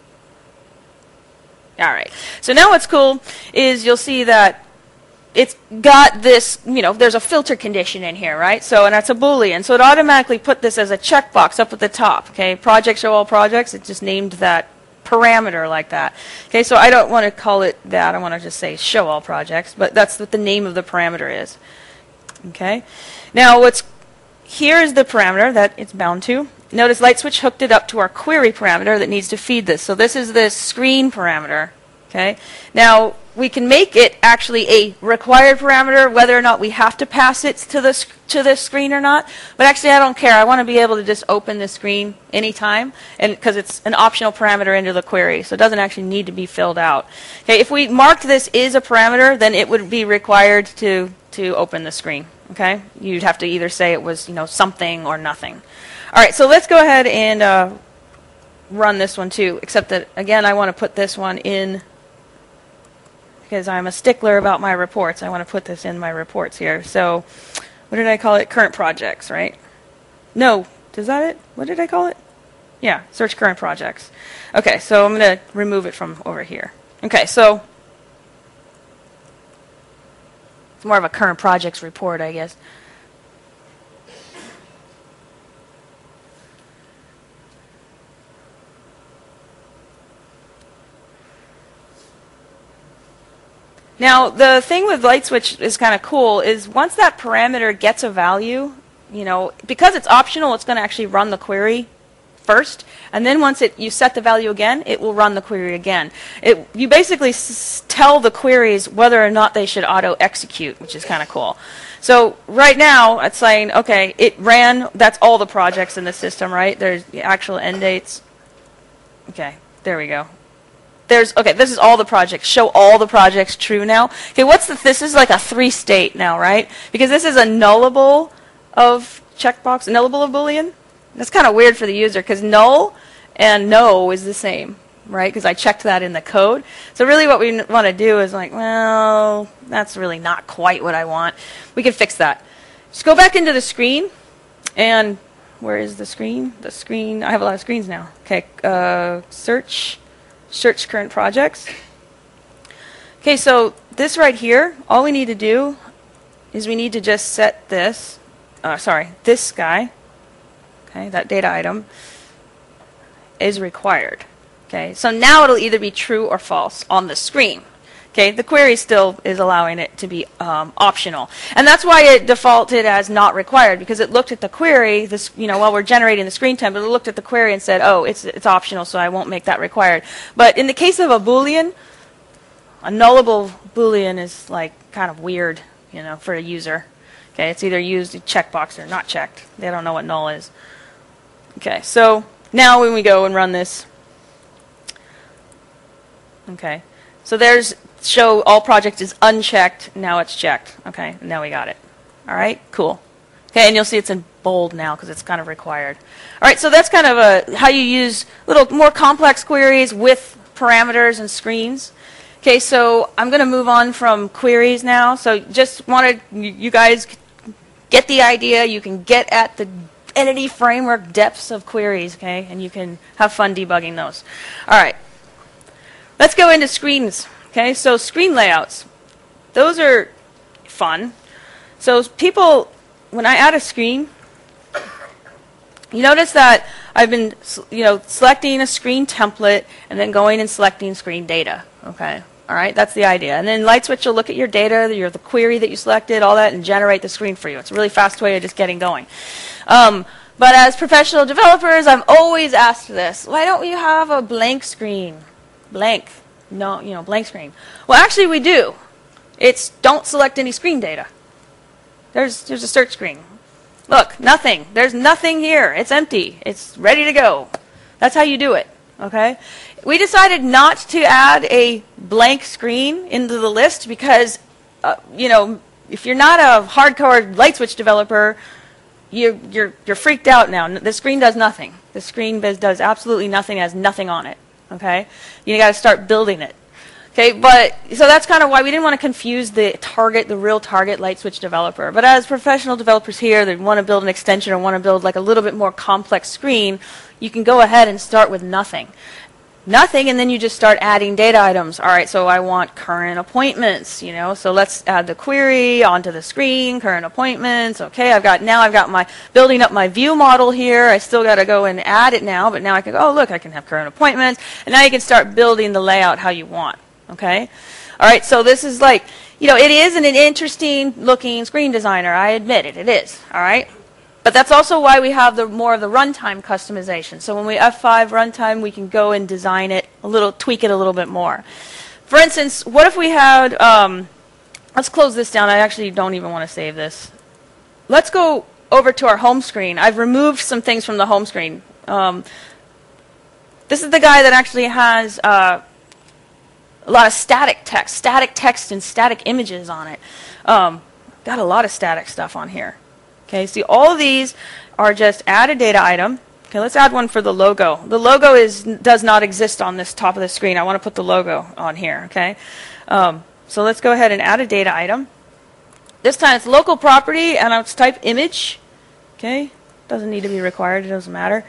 All right. So now what's cool is you'll see that it's got this, there's a filter condition in here, right? So, and that's a Boolean. So it automatically put this as a checkbox up at the top, okay? Project show all projects. It just named that parameter like that. Okay, so I don't want to call it that. I want to just say show all projects, but that's what the name of the parameter is. Okay? Now here is the parameter that it's bound to. Notice LightSwitch hooked it up to our query parameter that needs to feed this. So this is the screen parameter. Okay. Now we can make it actually a required parameter, whether or not we have to pass it to this screen or not. But actually, I don't care. I want to be able to just open the screen anytime, and because it's an optional parameter into the query, so it doesn't actually need to be filled out. Okay. If we marked this is a parameter, then it would be required to open the screen. Okay. You'd have to either say it was something or nothing. All right. So let's go ahead and run this one too. Except that again, I want to put this one in. Because I'm a stickler about my reports. I want to put this in my reports here. So what did I call it? Current projects, right? No. Is that it? What did I call it? Yeah, search current projects. Okay, so I'm going to remove it from over here. Okay, so it's more of a current projects report, I guess. Now, the thing with LightSwitch is kind of cool is once that parameter gets a value, because it's optional, it's going to actually run the query first. And then once you set the value again, it will run the query again. You basically tell the queries whether or not they should auto-execute, which is kind of cool. So right now, it's saying, okay, it ran, that's all the projects in the system, right? There's the actual end dates. Okay, there we go. Okay, this is all the projects. Show all the projects true now. Okay, this is like a 3-state now, right? Because this is a nullable of checkbox, nullable of Boolean. That's kind of weird for the user because null and no is the same, right? Because I checked that in the code. So really what we want to do is like, well, that's really not quite what I want. We can fix that. Just go back into the screen and where is the screen? The screen, I have a lot of screens now. Okay, search current projects. Okay, so this right here, all we need to do is we need to just set this, this guy, okay, that data item is required. Okay, so now it'll either be true or false on the screen. Okay, the query still is allowing it to be optional. And that's why it defaulted as not required, because it looked at the query, while we're generating the screen template, it looked at the query and said, oh, it's optional, so I won't make that required. But in the case of a Boolean, a nullable Boolean is like kind of weird, for a user. Okay, it's either used checkbox or not checked. They don't know what null is. Okay, so now when we go and run this, okay, so there's show all projects is unchecked. Now it's checked. Okay, now we got it. All right, cool. Okay, and you'll see it's in bold now because it's kind of required. All right, so that's kind of how you use little more complex queries with parameters and screens. Okay, so I'm going to move on from queries now. So just wanted you guys get the idea. You can get at the entity framework depths of queries, okay, and you can have fun debugging those. All right, let's go into screens. Okay, so screen layouts. Those are fun. So people, when I add a screen, you notice that I've been, selecting a screen template and then going and selecting screen data. Okay, all right, that's the idea. And then LightSwitch will look at your data, the query that you selected, all that, and generate the screen for you. It's a really fast way of just getting going. But as professional developers, I've always asked this: why don't you have a blank screen? Blank. No, blank screen. Well, actually, we do. It's don't select any screen data. There's a search screen. Look, nothing. There's nothing here. It's empty. It's ready to go. That's how you do it. Okay. We decided not to add a blank screen into the list because, if you're not a hardcore LightSwitch developer, you're freaked out now. The screen does nothing. The screen does absolutely nothing. Has nothing on it. Okay, you got to start building it. Okay, but so that's kind of why we didn't want to confuse the real target light switch developer. But as professional developers here that want to build an extension or want to build like a little bit more complex screen, you can go ahead and start with nothing. Nothing, and then you just start adding data items. All right, so I want current appointments, you know, so let's add the query onto the screen, current appointments. Okay, I've got my building up my view model here. I still got to go and add it now, but now I can go, oh, look, I can have current appointments, and now you can start building the layout how you want. Okay? All right, so this is like, you know, it is an interesting looking screen designer. I admit it, it is. All right? But that's also why we have more of the runtime customization. So when we F5 runtime, we can go and design it tweak it a little bit more. For instance, what if we had, let's close this down. I actually don't even want to save this. Let's go over to our home screen. I've removed some things from the home screen. This is the guy that actually has a lot of static text and static images on it. Got a lot of static stuff on here. Okay, see, all of these are just add a data item. Okay, let's add one for the logo. The logo does not exist on this top of the screen. I want to put the logo on here. Okay, so let's go ahead and add a data item. This time it's local property, and let's type image. Okay, doesn't need to be required. It doesn't matter.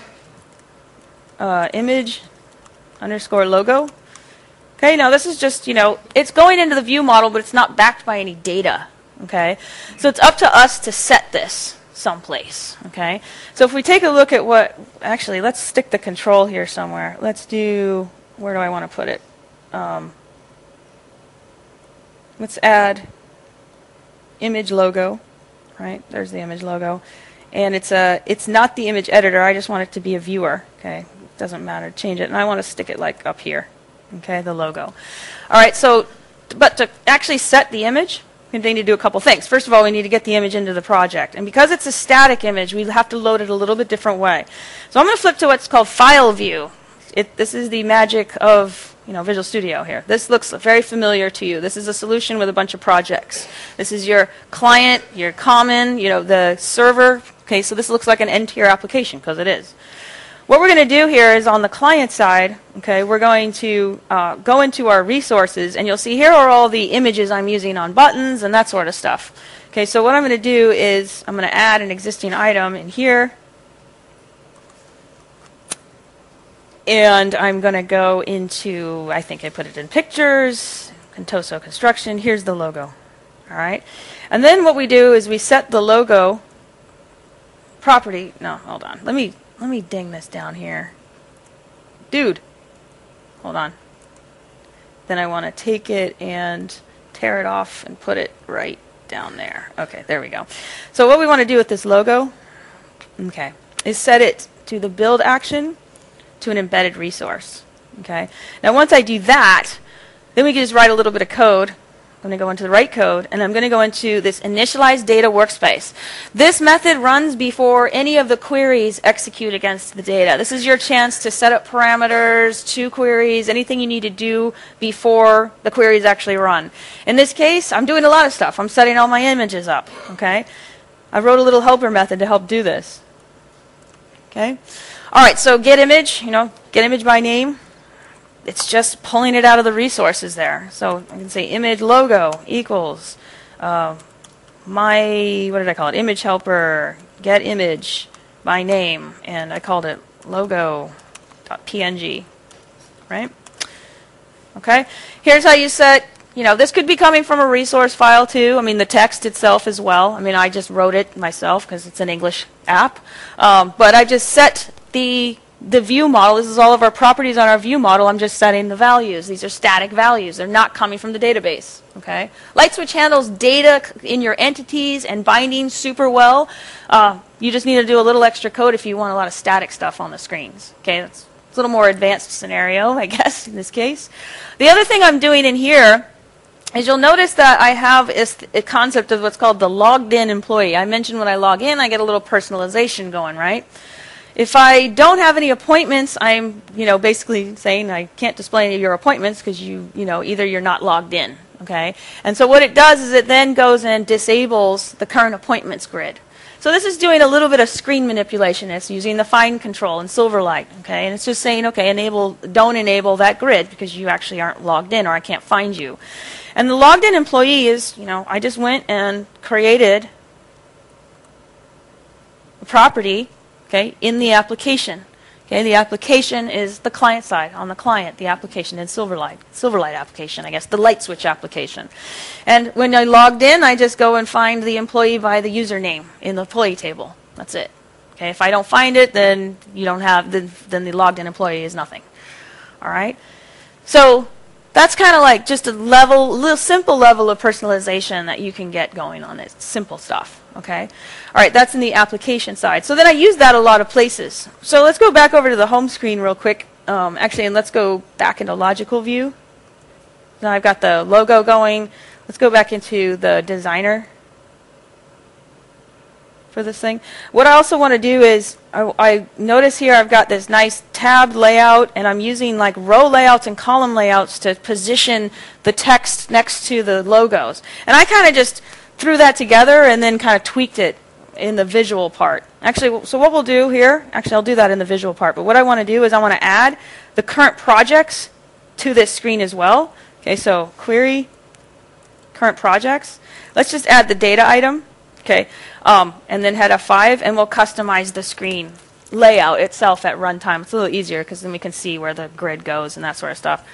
Image underscore logo. Okay, now this is just, you know, it's going into the view model, but it's not backed by any data. Okay, so it's up to us to set this someplace. Okay, so if we take a look at actually, let's stick the control here somewhere. Let's do, where do I want to put it? Let's add image logo. Right, there's the image logo, and it's not the image editor. I just want it to be a viewer. Okay, doesn't matter. Change it, and I want to stick it like up here. Okay, the logo. All right, so, but to actually set the image, we need to do a couple things. First of all, we need to get the image into the project. And because it's a static image, we have to load it a little bit different way. So I'm going to flip to what's called file view. This is the magic of, you know, Visual Studio here. This looks very familiar to you. This is a solution with a bunch of projects. This is your client, your common, you know, the server. Okay, so this looks like an end-tier application, because it is. What we're going to do here is on the client side, okay, we're going to go into our resources, and you'll see here are all the images I'm using on buttons and that sort of stuff. Okay, so what I'm going to do is I'm going to add an existing item in here, and I'm going to go into, I think I put it in pictures, Contoso Construction. Here's the logo. All right, and then what we do is we set the logo property. No, hold on. Let me ding this down here. Dude, hold on. Then I want to take it and tear it off and put it right down there. Okay, there we go. So what we want to do with this logo, okay, is set it to the build action to an embedded resource. Okay. Now once I do that, then we can just write a little bit of code. I'm going to go into the write code, and I'm going to go into this initialize data workspace. This method runs before any of the queries execute against the data. This is your chance to set up parameters, to queries, anything you need to do before the queries actually run. In this case, I'm doing a lot of stuff. I'm setting all my images up. Okay, I wrote a little helper method to help do this. Okay, all right. So get image, get image by name. It's just pulling it out of the resources there. So I can say image logo equals what did I call it? Image helper, get image by name, and I called it logo.png, right? Okay. Here's how you set, this could be coming from a resource file too. I mean, the text itself as well. I mean, I just wrote it myself because it's an English app. But I just set the view model. This is all of our properties on our view model. I'm just setting the values. These are static values. They're not coming from the database. Okay. LightSwitch handles data in your entities and binding super well. You just need to do a little extra code if you want a lot of static stuff on the screens. Okay. That's a little more advanced scenario, I guess, in this case. The other thing I'm doing in here is you'll notice that I have a concept of what's called the logged in employee. I mentioned when I log in, I get a little personalization going, right? If I don't have any appointments, I'm, basically saying I can't display any of your appointments because either you're not logged in, okay? And so what it does is it then goes and disables the current appointments grid. So this is doing a little bit of screen manipulation. It's using the find control in Silverlight, okay? And it's just saying, okay, don't enable that grid because you actually aren't logged in or I can't find you. And the logged in employee is, I just went and created a property, okay, in the application. Okay, the application is the client side, on the client, the application in Silverlight application, I guess, the light switch application. And when I logged in, I just go and find the employee by the username in the employee table. That's it. Okay, if I don't find it, then then the logged in employee is nothing. All right? So that's kind of like just a little simple level of personalization that you can get going on it. Simple stuff. Okay? All right, that's in the application side. So then I use that a lot of places. So let's go back over to the home screen real quick. And let's go back into logical view. Now I've got the logo going. Let's go back into the designer for this thing. What I also want to do is, I notice here I've got this nice tab layout, and I'm using like row layouts and column layouts to position the text next to the logos. And I kind of just threw that together and then kind of tweaked it in the visual part. Actually, so what we'll do here, I'll do that in the visual part, but what I want to do is I want to add the current projects to this screen as well. Okay, so query, current projects. Let's just add the data item, okay, and then head F5, and we'll customize the screen layout itself at runtime. It's a little easier because then we can see where the grid goes and that sort of stuff.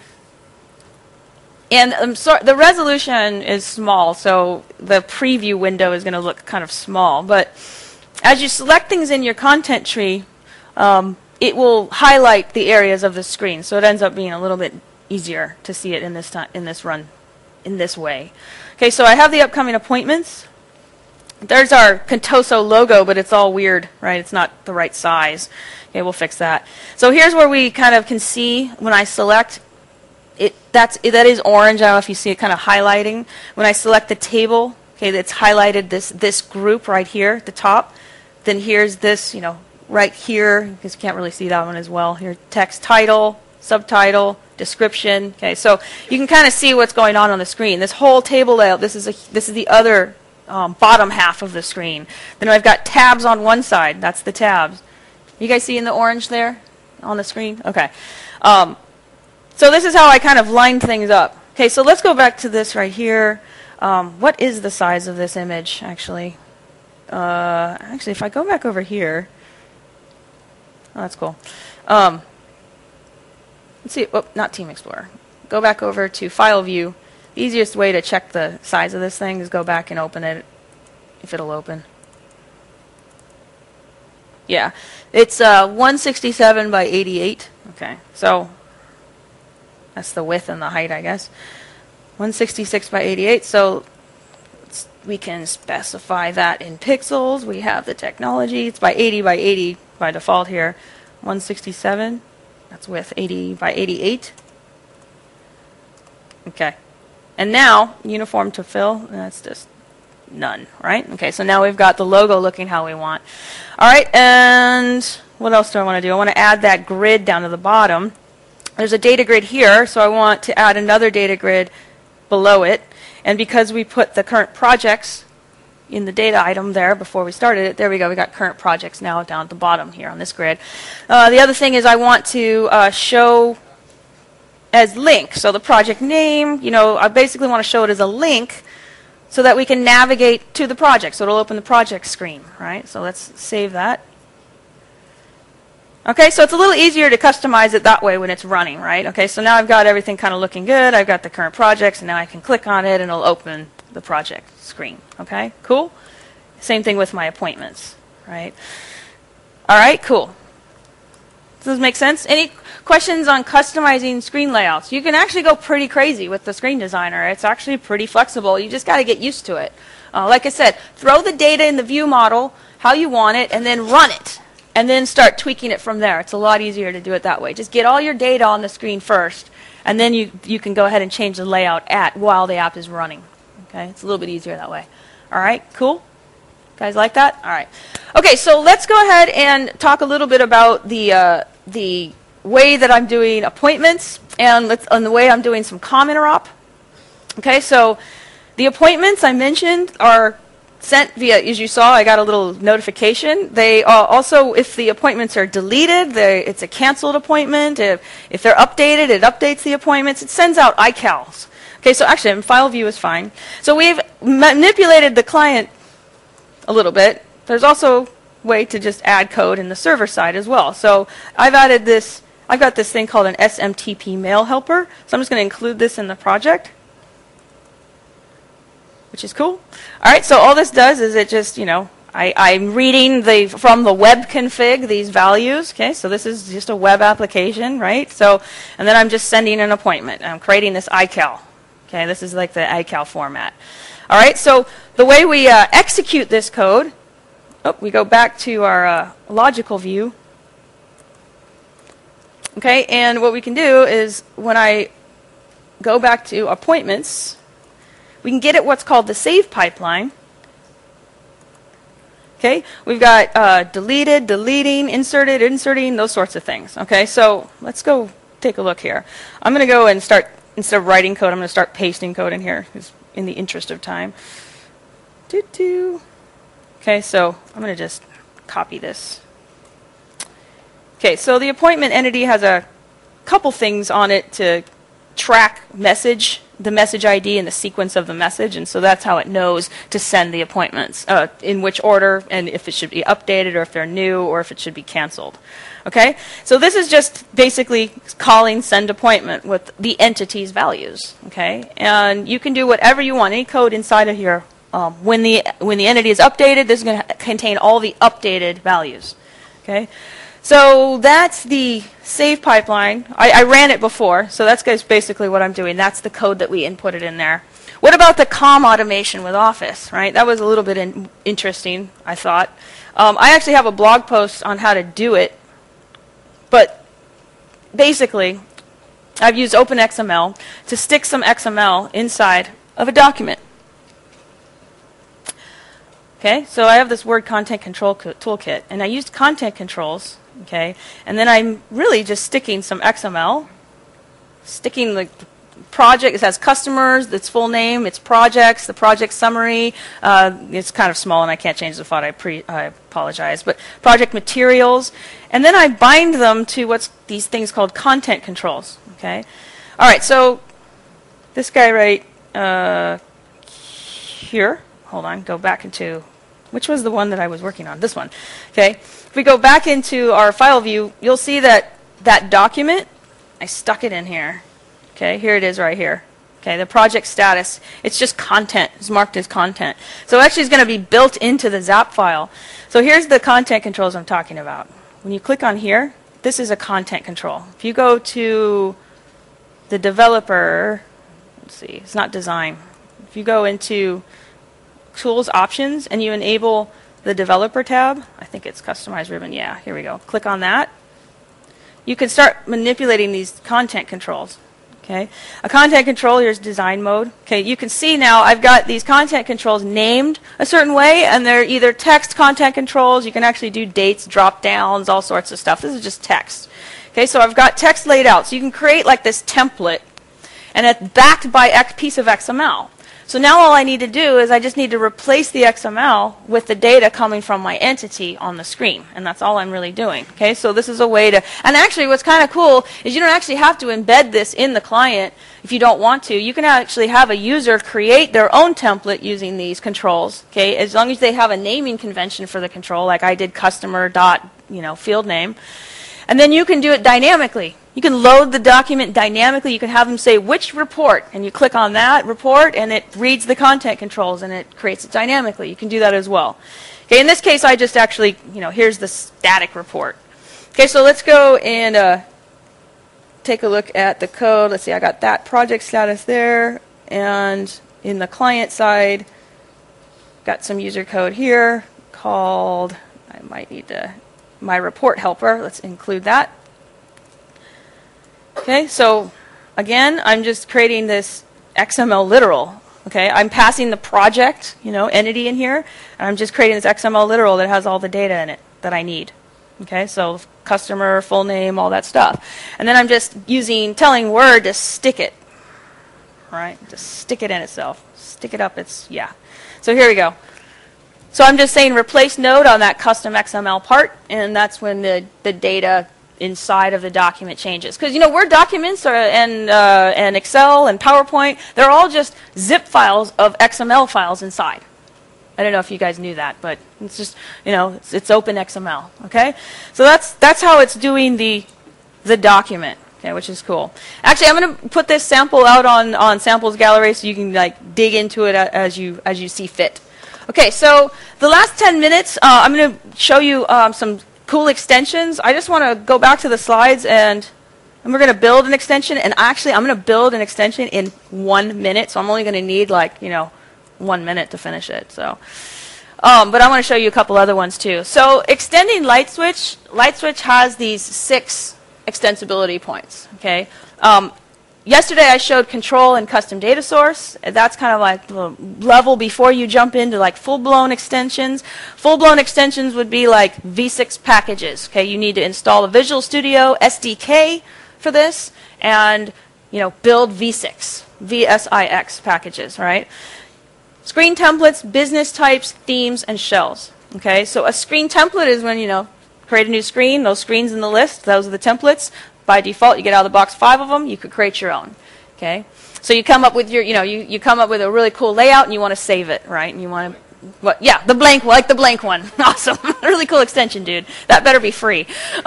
And the resolution is small, so the preview window is going to look kind of small. But as you select things in your content tree, it will highlight the areas of the screen, so it ends up being a little bit easier to see it in this way. Okay, so I have the upcoming appointments. There's our Contoso logo, but it's all weird, right? It's not the right size. Okay, we'll fix that. So here's where we kind of can see when I select. That is orange. I don't know if you see it kind of highlighting. When I select the table, okay, that's highlighted this group right here at the top. Then here's this, right here, because you can't really see that one as well. Here, text title, subtitle, description. Okay, so you can kind of see what's going on the screen. This whole table layout. This is the other bottom half of the screen. Then I've got tabs on one side. That's the tabs. You guys see in the orange there on the screen? Okay. So this is how I kind of line things up. Okay, so let's go back to this right here. What is the size of this image, actually? If I go back over here, oh, that's cool. Let's see. Oh, not Team Explorer. Go back over to File View. The easiest way to check the size of this thing is go back and open it, if it'll open. Yeah, it's 167 by 88. Okay, so that's the width and the height, I guess. 166 by 88. So we can specify that in pixels. We have the technology. It's by 80 by 80 by default here. 167. That's width 80 by 88. Okay. And now, uniform to fill. That's just none, right? Okay, so now we've got the logo looking how we want. All right, and what else do I want to do? I want to add that grid down to the bottom. There's a data grid here, so I want to add another data grid below it. And because we put the current projects in the data item there before we started it, there we go. We got current projects now down at the bottom here on this grid. The other thing is I want to show as link. So the project name, I basically want to show it as a link so that we can navigate to the project. So it'll open the project screen, right? So let's save that. Okay, so it's a little easier to customize it that way when it's running, right? Okay, so now I've got everything kind of looking good. I've got the current projects, and now I can click on it, and it'll open the project screen. Okay, cool? Same thing with my appointments, right? All right, cool. Does this make sense? Any questions on customizing screen layouts? You can actually go pretty crazy with the screen designer. It's actually pretty flexible. You just got to get used to it. Like I said, throw the data in the view model, how you want it, and then run it. And then start tweaking it from there. It's a lot easier to do it that way. Just get all your data on the screen first, and then you can go ahead and change the layout while the app is running. Okay, it's a little bit easier that way. All right, cool? Guys like that? All right. Okay, so let's go ahead and talk a little bit about the way that I'm doing appointments and the way I'm doing some com interop. Okay, so the appointments I mentioned are sent via, as you saw, I got a little notification. They also, if the appointments are deleted, it's a canceled appointment. If they're updated, it updates the appointments. It sends out iCals. Okay, so actually, file view is fine. So we've manipulated the client a little bit. There's also a way to just add code in the server side as well. So I've added this. I've got this thing called an SMTP mail helper. So I'm just going to include this in the project, which is cool. All right, so all this does is it just, I'm reading from the web config these values. Okay, so this is just a web application, right? So, and then I'm just sending an appointment. I'm creating this iCal. Okay, this is like the iCal format. All right, so the way we execute this code, we go back to our logical view. Okay, and what we can do is when I go back to appointments, we can get at what's called the save pipeline. Okay, we've got deleted, deleting, inserted, inserting, those sorts of things. Okay, so let's go take a look here. I'm going to go and start, instead of writing code, I'm going to start pasting code in here in the interest of time. Okay, so I'm going to just copy this. Okay, so the appointment entity has a couple things on it to track the message ID and the sequence of the message, and so that's how it knows to send the appointments, in which order, and if it should be updated, or if they're new, or if it should be canceled. Okay, so this is just basically calling send appointment with the entity's values. Okay, and you can do whatever you want, any code inside of here. When the entity is updated, this is going to contain all the updated values. Okay. So that's the save pipeline. I ran it before, so that's basically what I'm doing. That's the code that we inputted in there. What about the COM automation with Office, right? That was a little bit interesting, I thought. I actually have a blog post on how to do it, but basically, I've used OpenXML to stick some XML inside of a document. Okay, so I have this Word Content Control Toolkit, and I used content controls. Okay, and then I'm really just sticking some XML, sticking the project. It has customers, its full name, its projects, the project summary. It's kind of small and I can't change the font. I apologize. But project materials, and then I bind them to what's these things called content controls. Okay, all right. So this guy right here. Hold on. Go back into. Which was the one that I was working on? This one. Okay. If we go back into our file view, you'll see that that document, I stuck it in here. Okay, here it is right here. Okay, the project status, it's just content. It's marked as content. So actually it's going to be built into the ZAP file. So here's the content controls I'm talking about. When you click on here, this is a content control. If you go to the developer, let's see, it's not design. If you go into Tools Options and you enable the Developer tab, I think it's Customize Ribbon. Yeah, here we go. Click on that. You can start manipulating these content controls. Okay, a content control, here's design mode. Okay, you can see now I've got these content controls named a certain way, and they're either text content controls. You can actually do dates, drop downs, all sorts of stuff. This is just text. Okay, so I've got text laid out. So you can create like this template, and it's backed by a piece of XML. So now all I need to do is I just need to replace the XML with the data coming from my entity on the screen. And that's all I'm really doing. Okay, so this is a way to, and actually what's kind of cool is you don't actually have to embed this in the client if you don't want to. You can actually have a user create their own template using these controls. Okay, as long as they have a naming convention for the control, like I did customer dot, field name. And then you can do it dynamically. You can load the document dynamically. You can have them say which report, and you click on that report, and it reads the content controls, and it creates it dynamically. You can do that as well. Okay, in this case, I just actually, here's the static report. Okay, so let's go and take a look at the code. Let's see, I got that project status there, and in the client side, got some user code here called, I might need to, my report helper. Let's include that. Okay, so again, I'm just creating this XML literal. Okay, I'm passing the project, entity in here, and I'm just creating this XML literal that has all the data in it that I need. Okay, so customer, full name, all that stuff. And then I'm just telling Word to stick it. Right, just stick it in itself. Stick it up, So here we go. So I'm just saying replace node on that custom XML part, and that's when the data inside of the document changes. Because, Word documents and Excel and PowerPoint, they're all just zip files of XML files inside. I don't know if you guys knew that, but it's just, it's open XML, okay? So that's how it's doing the document, okay, which is cool. Actually, I'm going to put this sample out on Samples Gallery so you can dig into it as you see fit. Okay, so the last 10 minutes, I'm going to show you some cool extensions. I just want to go back to the slides, and we're going to build an extension. And actually, I'm going to build an extension in 1 minute, so I'm only going to need 1 minute to finish it. So, but I want to show you a couple other ones too. So, extending LightSwitch has these 6 extensibility points. Okay. Yesterday I showed control and custom data source. That's kind of like the level before you jump into full-blown extensions. Full-blown extensions would be like V6 packages. Okay, you need to install a Visual Studio SDK for this, and build VSIX packages. Right. Screen templates, business types, themes, and shells. Okay, so a screen template is when create a new screen. Those screens in the list, those are the templates. By default, you get out of the box 5 of them. You could create your own. Okay, so you come up with you come up with a really cool layout, and you want to save it, right? And you want to, the blank one. Awesome, really cool extension, dude. That better be free.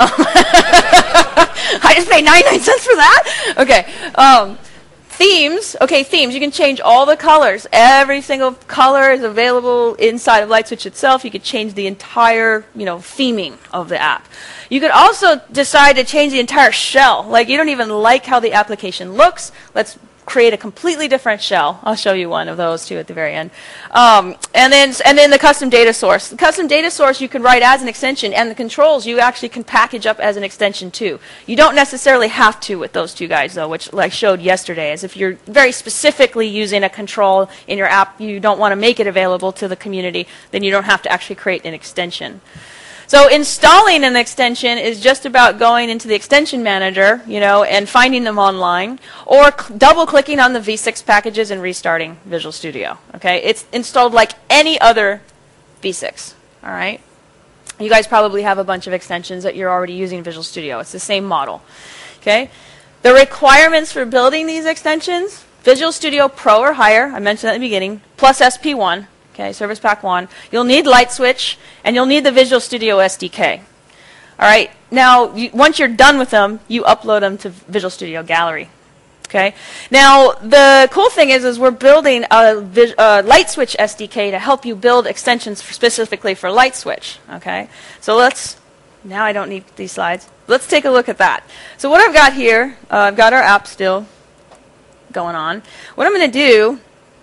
I just paid 99 cents for that. Okay. Themes, themes. You can change all the colors. Every single color is available inside of LightSwitch itself. You could change the entire, theming of the app. You could also decide to change the entire shell. You don't even like how the application looks. Let's create a completely different shell. I'll show you one of those too at the very end. And then the custom data source. The custom data source you can write as an extension, and the controls you actually can package up as an extension too. You don't necessarily have to with those two guys though, which I showed yesterday. As if you're very specifically using a control in your app, you don't want to make it available to the community, then you don't have to actually create an extension. So installing an extension is just about going into the extension manager, and finding them online, or double-clicking on the V6 packages and restarting Visual Studio. Okay, it's installed like any other V6. All right, you guys probably have a bunch of extensions that you're already using Visual Studio. It's the same model. Okay, the requirements for building these extensions: Visual Studio Pro or higher. I mentioned that at the beginning, plus SP1. Okay, Service Pack 1. You'll need LightSwitch, and you'll need the Visual Studio SDK. All right. Now, once you're done with them, you upload them to Visual Studio Gallery. Okay. Now, the cool thing is we're building a LightSwitch SDK to help you build extensions specifically for LightSwitch. Okay. So now I don't need these slides. Let's take a look at that. So what I've got here, I've got our app still going on. What I'm going to do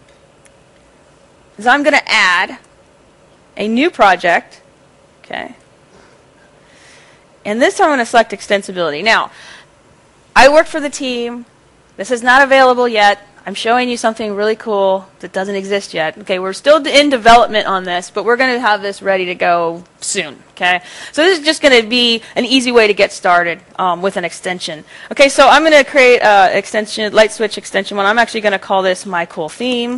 is I'm going to add a new project, okay, and this time I'm going to select extensibility. Now, I work for the team. This is not available yet. I'm showing you something really cool that doesn't exist yet. Okay, we're still in development on this, but we're going to have this ready to go soon. Okay, so this is just going to be an easy way to get started with an extension. Okay, so I'm going to create an extension, LightSwitch extension 1. I'm actually going to call this My Cool Theme,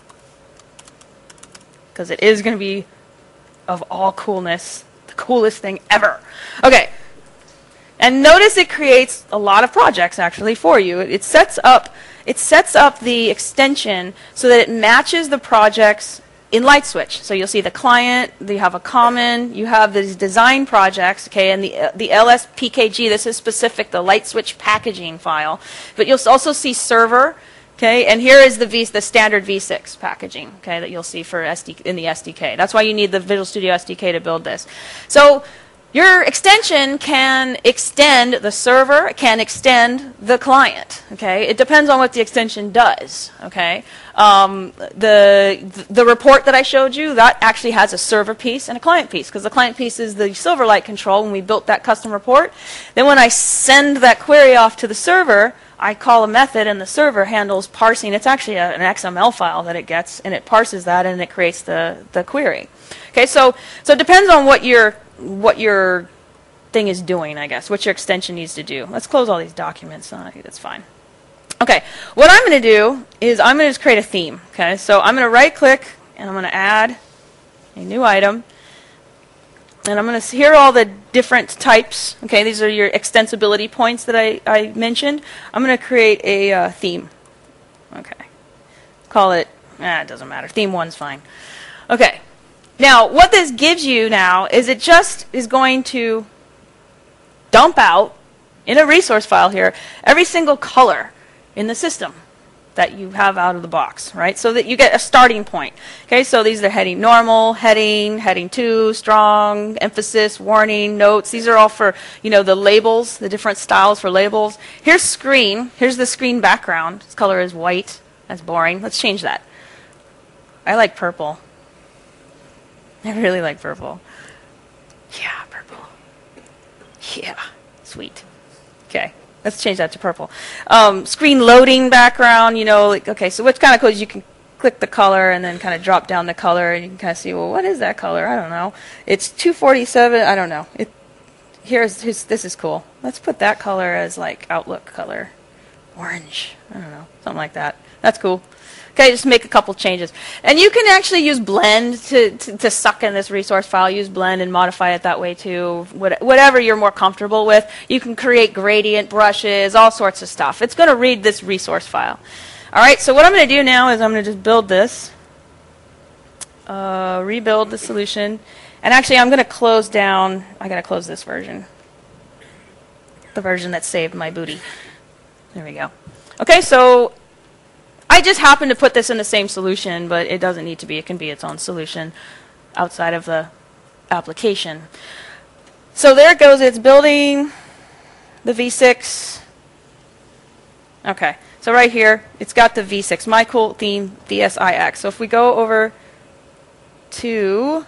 because it is going to be, of all coolness, the coolest thing ever. Okay. And notice it creates a lot of projects, actually, for you. It sets up the extension so that it matches the projects in LightSwitch. So you'll see the client, you have a common, you have these design projects, okay, and the LSPKG, this is specific, the LightSwitch packaging file. But you'll also see server. Okay, and here is the standard V6 packaging, okay, that you'll see for in the SDK. That's why you need the Visual Studio SDK to build this. So your extension can extend the server, it can extend the client. Okay, it depends on what the extension does. Okay, the report that I showed you, that actually has a server piece and a client piece, because the client piece is the Silverlight control when we built that custom report. Then when I send that query off to the server, I call a method, and the server handles parsing. It's actually an XML file that it gets, and it parses that, and it creates the query. Okay, so it depends on what your thing is doing, I guess, what your extension needs to do. Let's close all these documents. I think that's fine. Okay, what I'm going to do is I'm going to just create a theme. Okay, so I'm going to right-click, and I'm going to add a new item. And I'm going to here are all the different types. Okay, these are your extensibility points that I mentioned. I'm going to create a theme. Okay. Call it, it doesn't matter. Theme 1's fine. Okay. Now, what this gives you now is it just is going to dump out in a resource file here every single color in the system that you have out of the box, right? So that you get a starting point. Okay, so these are heading normal, heading 2, strong, emphasis, warning, notes. These are all for, the labels, the different styles for labels. Here's screen. Here's the screen background. Its color is white. That's boring. Let's change that. I like purple. I really like purple. Yeah, purple. Yeah, sweet. Okay. Let's change that to purple. Screen loading background, okay, so what's kind of cool is you can click the color and then kind of drop down the color and you can kind of see, well, what is that color? I don't know. It's 247. I don't know. This is cool. Let's put that color as like Outlook color. Orange. I don't know. Something like that. That's cool. Okay, just make a couple changes. And you can actually use Blend to suck in this resource file. Use Blend and modify it that way too. Whatever you're more comfortable with. You can create gradient brushes, all sorts of stuff. It's going to read this resource file. All right, so what I'm going to do now is I'm going to just build this. Rebuild the solution. And actually, I'm going to close down. I got to close this version. The version that saved my booty. There we go. Okay, so I just happened to put this in the same solution, but it doesn't need to be. It can be its own solution outside of the application. So there it goes. It's building the V6. Okay, so right here, it's got the V6, my cool theme, VSIX. So if we go over to,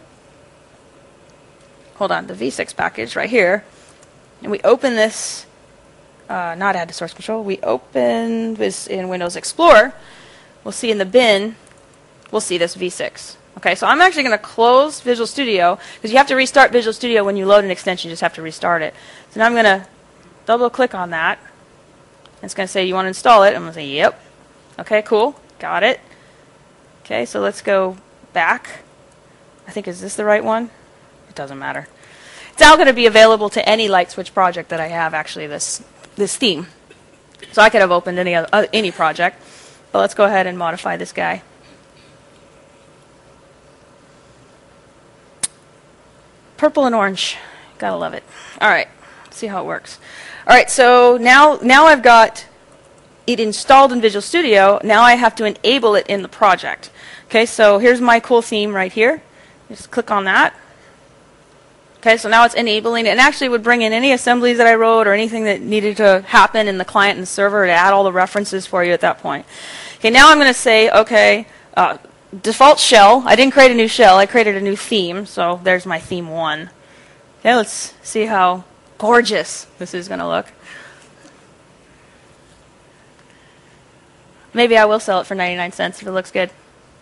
hold on, the V6 package right here, and we open this, not add to source control, we open this in Windows Explorer, we'll see in the bin, we'll see this V6. Okay, so I'm actually going to close Visual Studio, because you have to restart Visual Studio when you load an extension, you just have to restart it. So now I'm going to double click on that. It's going to say, you want to install it? I'm going to say, yep. Okay, cool, got it. Okay, so let's go back. I think, is this the right one? It doesn't matter. It's now going to be available to any light switch project that I have, actually, this theme. So I could have opened any project. But let's go ahead and modify this guy. Purple and orange. Gotta love it. All right, let's see how it works. All right, so now I've got it installed in Visual Studio. Now I have to enable it in the project. Okay, so here's my cool theme right here. Just click on that. Okay, so now it's enabling it, and actually would bring in any assemblies that I wrote or anything that needed to happen in the client and the server to add all the references for you at that point. Okay, now I'm going to say, okay, default shell. I didn't create a new shell. I created a new theme, so there's my theme 1. Okay, let's see how gorgeous this is going to look. Maybe I will sell it for 99 cents if it looks good.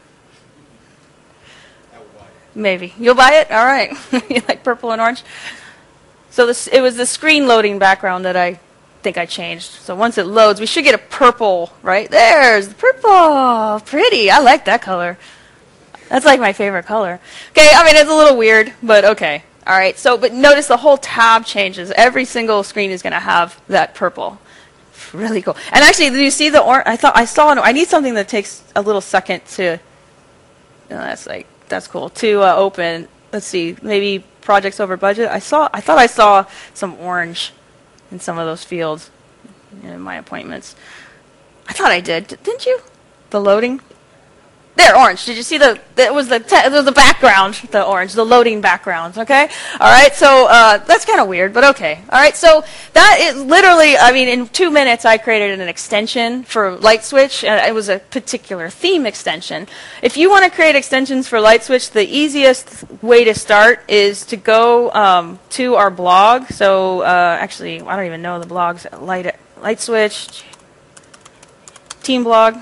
Maybe. You'll buy it? All right. You like purple and orange? So it was the screen loading background that I think I changed. So once it loads, we should get a purple, right? There's the purple. Pretty. I like that color. That's like my favorite color. Okay, I mean, it's a little weird, but okay. All right, so, but notice the whole tab changes. Every single screen is going to have that purple. Really cool. And actually, do you see the orange? I need something that takes a little second to, that's cool, to open. Let's see, maybe projects over budget. I thought I saw some orange in some of those fields in my appointments. I thought I did. Didn't you? The loading? There, orange. Did you see it was the background, the orange, the loading background, okay? All right, so that's kind of weird, but okay. All right, so that is literally, I mean, in 2 minutes I created an extension for LightSwitch. It was a particular theme extension. If you want to create extensions for LightSwitch, the easiest way to start is to go to our blog. So actually, I don't even know the blogs. LightSwitch, team blog.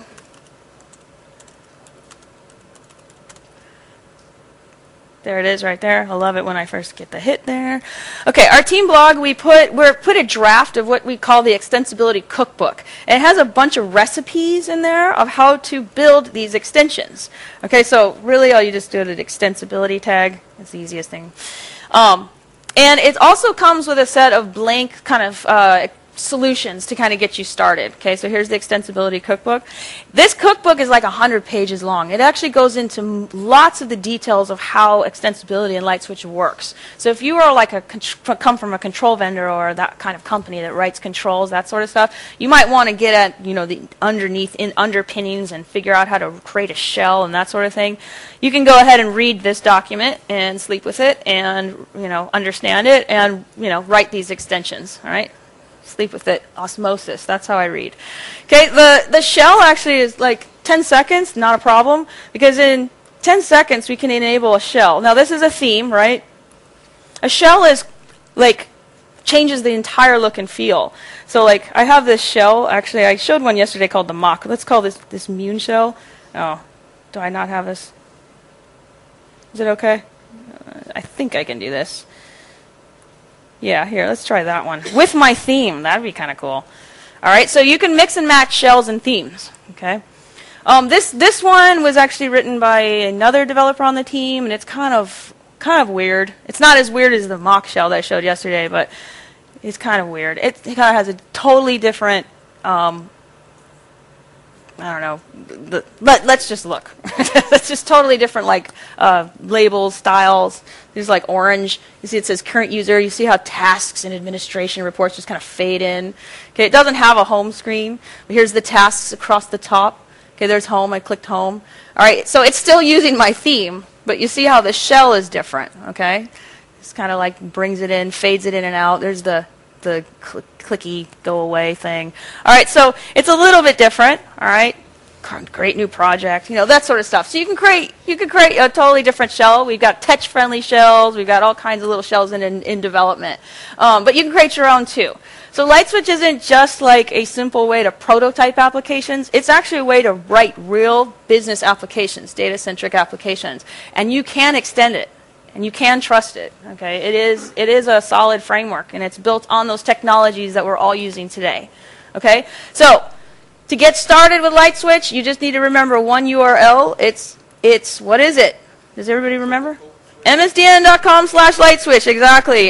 There it is right there. I love it when I first get the hit there. Okay, our team blog, we put a draft of what we call the extensibility cookbook. And it has a bunch of recipes in there of how to build these extensions. Okay, so really all you just do is an extensibility tag. It's the easiest thing. And it also comes with a set of blank kind of solutions to kind of get you started. Okay, so here's the extensibility cookbook. This cookbook is like 100 pages long. It actually goes into lots of the details of how extensibility in LightSwitch works. So if you are like come from a control vendor or that kind of company that writes controls, that sort of stuff, you might want to get at the underpinnings and figure out how to create a shell and that sort of thing. You can go ahead and read this document and sleep with it and understand it and write these extensions. All right. Sleep with it, osmosis. That's how I read. Okay, the shell actually is like 10 seconds, not a problem, because in 10 seconds we can enable a shell. Now this is a theme, right? A shell is like changes the entire look and feel. So like I have this shell. Actually, I showed one yesterday called the mock. Let's call this Mune shell. Oh, do I not have this? Is it okay? I think I can do this. Yeah, here, let's try that one. With my theme, that'd be kind of cool. All right, so you can mix and match shells and themes, okay? This one was actually written by another developer on the team, and it's kind of weird. It's not as weird as the mock shell that I showed yesterday, but it's kind of weird. It kind of has a totally different, I don't know. Let's just look. It's just totally different, like labels, styles. There's like orange. You see it says current user. You see how tasks and administration reports just kind of fade in. Okay, it doesn't have a home screen. But here's the tasks across the top. Okay, there's home. I clicked home. All right, so it's still using my theme, but you see how the shell is different. Okay, it's kind of like brings it in, fades it in and out. There's the clicky go away thing. All right, so it's a little bit different. All right, great new project, that sort of stuff. So you can create a totally different shell. We've got touch-friendly shells. We've got all kinds of little shells in development, but you can create your own too. So LightSwitch isn't just like a simple way to prototype applications. It's actually a way to write real business applications, data-centric applications, and you can extend it. And you can trust it. Okay, it is a solid framework, and it's built on those technologies that we're all using today. Okay, so to get started with LightSwitch, you just need to remember one URL. It's what is it? Does everybody remember? msdn.com/lightswitch. Exactly,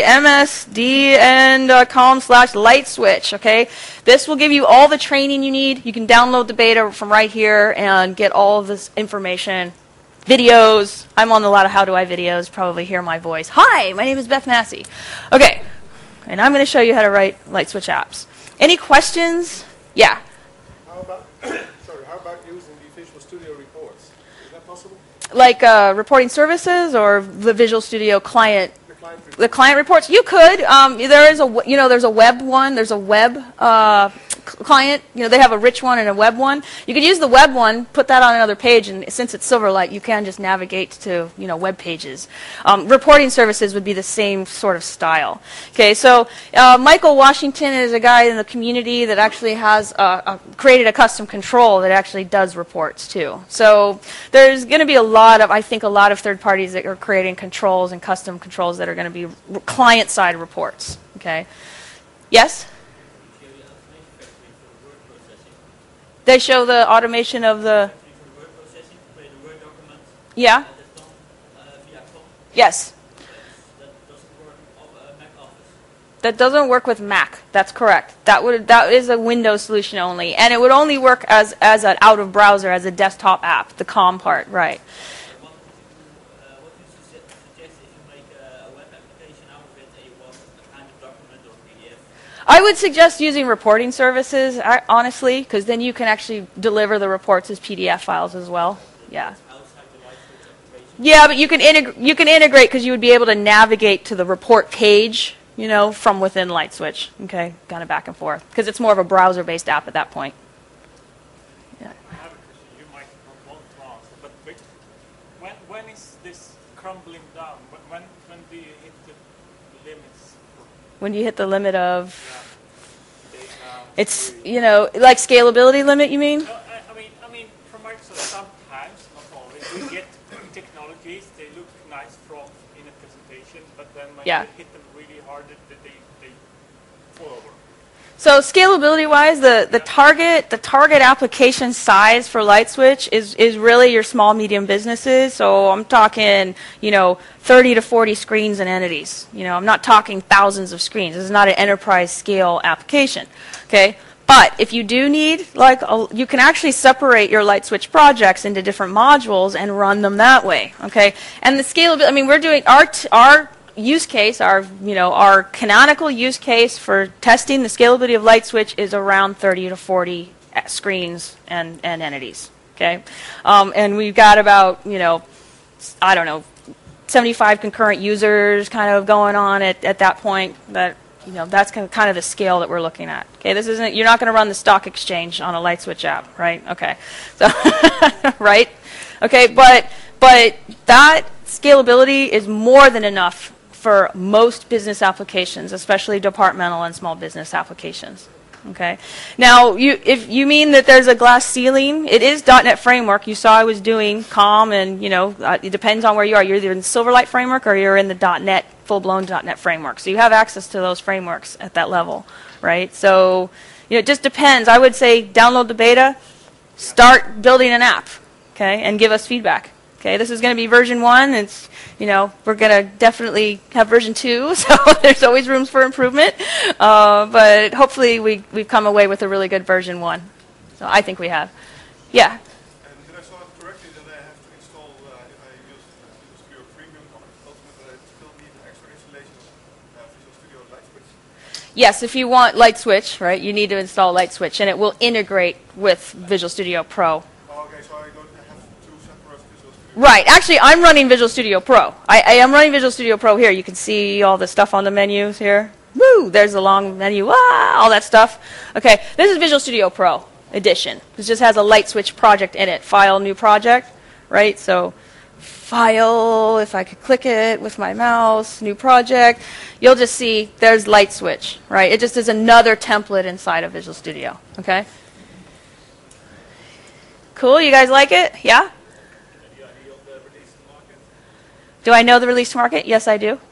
msdn.com/lightswitch. Okay, this will give you all the training you need. You can download the beta from right here and get all of this information. Videos. I'm on a lot of How Do I videos. Probably hear my voice. Hi, my name is Beth Massey. Okay, and I'm going to show you how to write LightSwitch apps. Any questions? Yeah. How about using the Visual Studio reports? Is that possible? Like reporting services or the Visual Studio client? The client reports. You could. There is there's a web one. There's a web client. They have a rich one and a web one. You could use the web one, put that on another page, and since it's Silverlight, you can just navigate to web pages. Reporting services would be the same sort of style. Okay, so Michael Washington is a guy in the community that actually has created a custom control that actually does reports too. So there's going to be a lot of third parties that are creating controls and custom controls that are going to be client-side reports. Okay, yes. They show the automation of the... Yeah? Yes. That doesn't work with Mac. That's correct. That is a Windows solution only. And it would only work as an out-of-browser, as a desktop app, the COM part, right. I would suggest using reporting services, honestly, because then you can actually deliver the reports as PDF files as well. Yeah. Yeah, but you can integrate because you would be able to navigate to the report page, from within LightSwitch. Okay, kind of back and forth because it's more of a browser-based app at that point. Yeah. I have a question. You might not want to answer, but when is this crumbling down? When do you hit the limits? When do you hit the limit of? It's like scalability limit. You mean? No, I mean, from Microsoft, sometimes, not always, we get technologies. They look nice from when Yeah. you hit them really hard, they fall over. So scalability-wise, the target application size for LightSwitch is really your small medium businesses. So I'm talking 30 to 40 screens and entities. I'm not talking thousands of screens. This is not an enterprise scale application. Okay. But if you do need, you can actually separate your LightSwitch projects into different modules and run them that way. Okay. And the scalability. We're doing our use case, our canonical use case for testing the scalability of LightSwitch is around 30 to 40 screens and entities. Okay, and we've got about 75 concurrent users kind of going on at that point. That's kind of the scale that we're looking at. Okay, you're not going to run the stock exchange on a LightSwitch app, right? Okay, so right, okay, but that scalability is more than enough for most business applications, especially departmental and small business applications. Okay. Now, if you mean that there's a glass ceiling, it is .NET Framework. You saw I was doing COM, and it depends on where you are. You're either in the Silverlight Framework or you're in the .NET full-blown .NET Framework. So you have access to those frameworks at that level, right? So it just depends. I would say download the beta, start building an app, okay, and give us feedback. Okay, this is going to be version 1. It's, we're going to definitely have version 2, so there's always rooms for improvement. But hopefully we've come away with a really good version 1. So I think we have. Yeah? And did I saw it correctly that I have to install, if I use Visual Studio Premium or Ultimate, that I still need an extra installation of Visual Studio LightSwitch? Yes, if you want LightSwitch, right, you need to install LightSwitch, and it will integrate with Visual Studio Pro. Okay, so I don't have two separate Visual Studio. Right. Actually, I'm running Visual Studio Pro. I am running Visual Studio Pro here. You can see all the stuff on the menus here. Woo! There's the long menu. All that stuff. Okay. This is Visual Studio Pro edition. This just has a LightSwitch project in it. File, new project. Right? So, file, if I could click it with my mouse, new project, you'll just see there's LightSwitch. Right? It just is another template inside of Visual Studio. Okay? Cool? You guys like it? Yeah? Do I know the release to market? Yes, I do.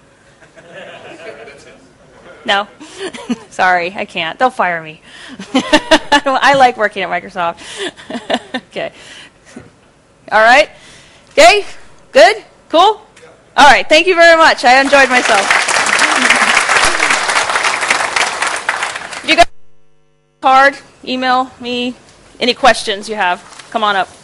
No? Sorry, I can't. They'll fire me. I like working at Microsoft. Okay. All right. Okay? Good? Cool? All right. Thank you very much. I enjoyed myself. If you guys have a card, email me any questions you have. Come on up.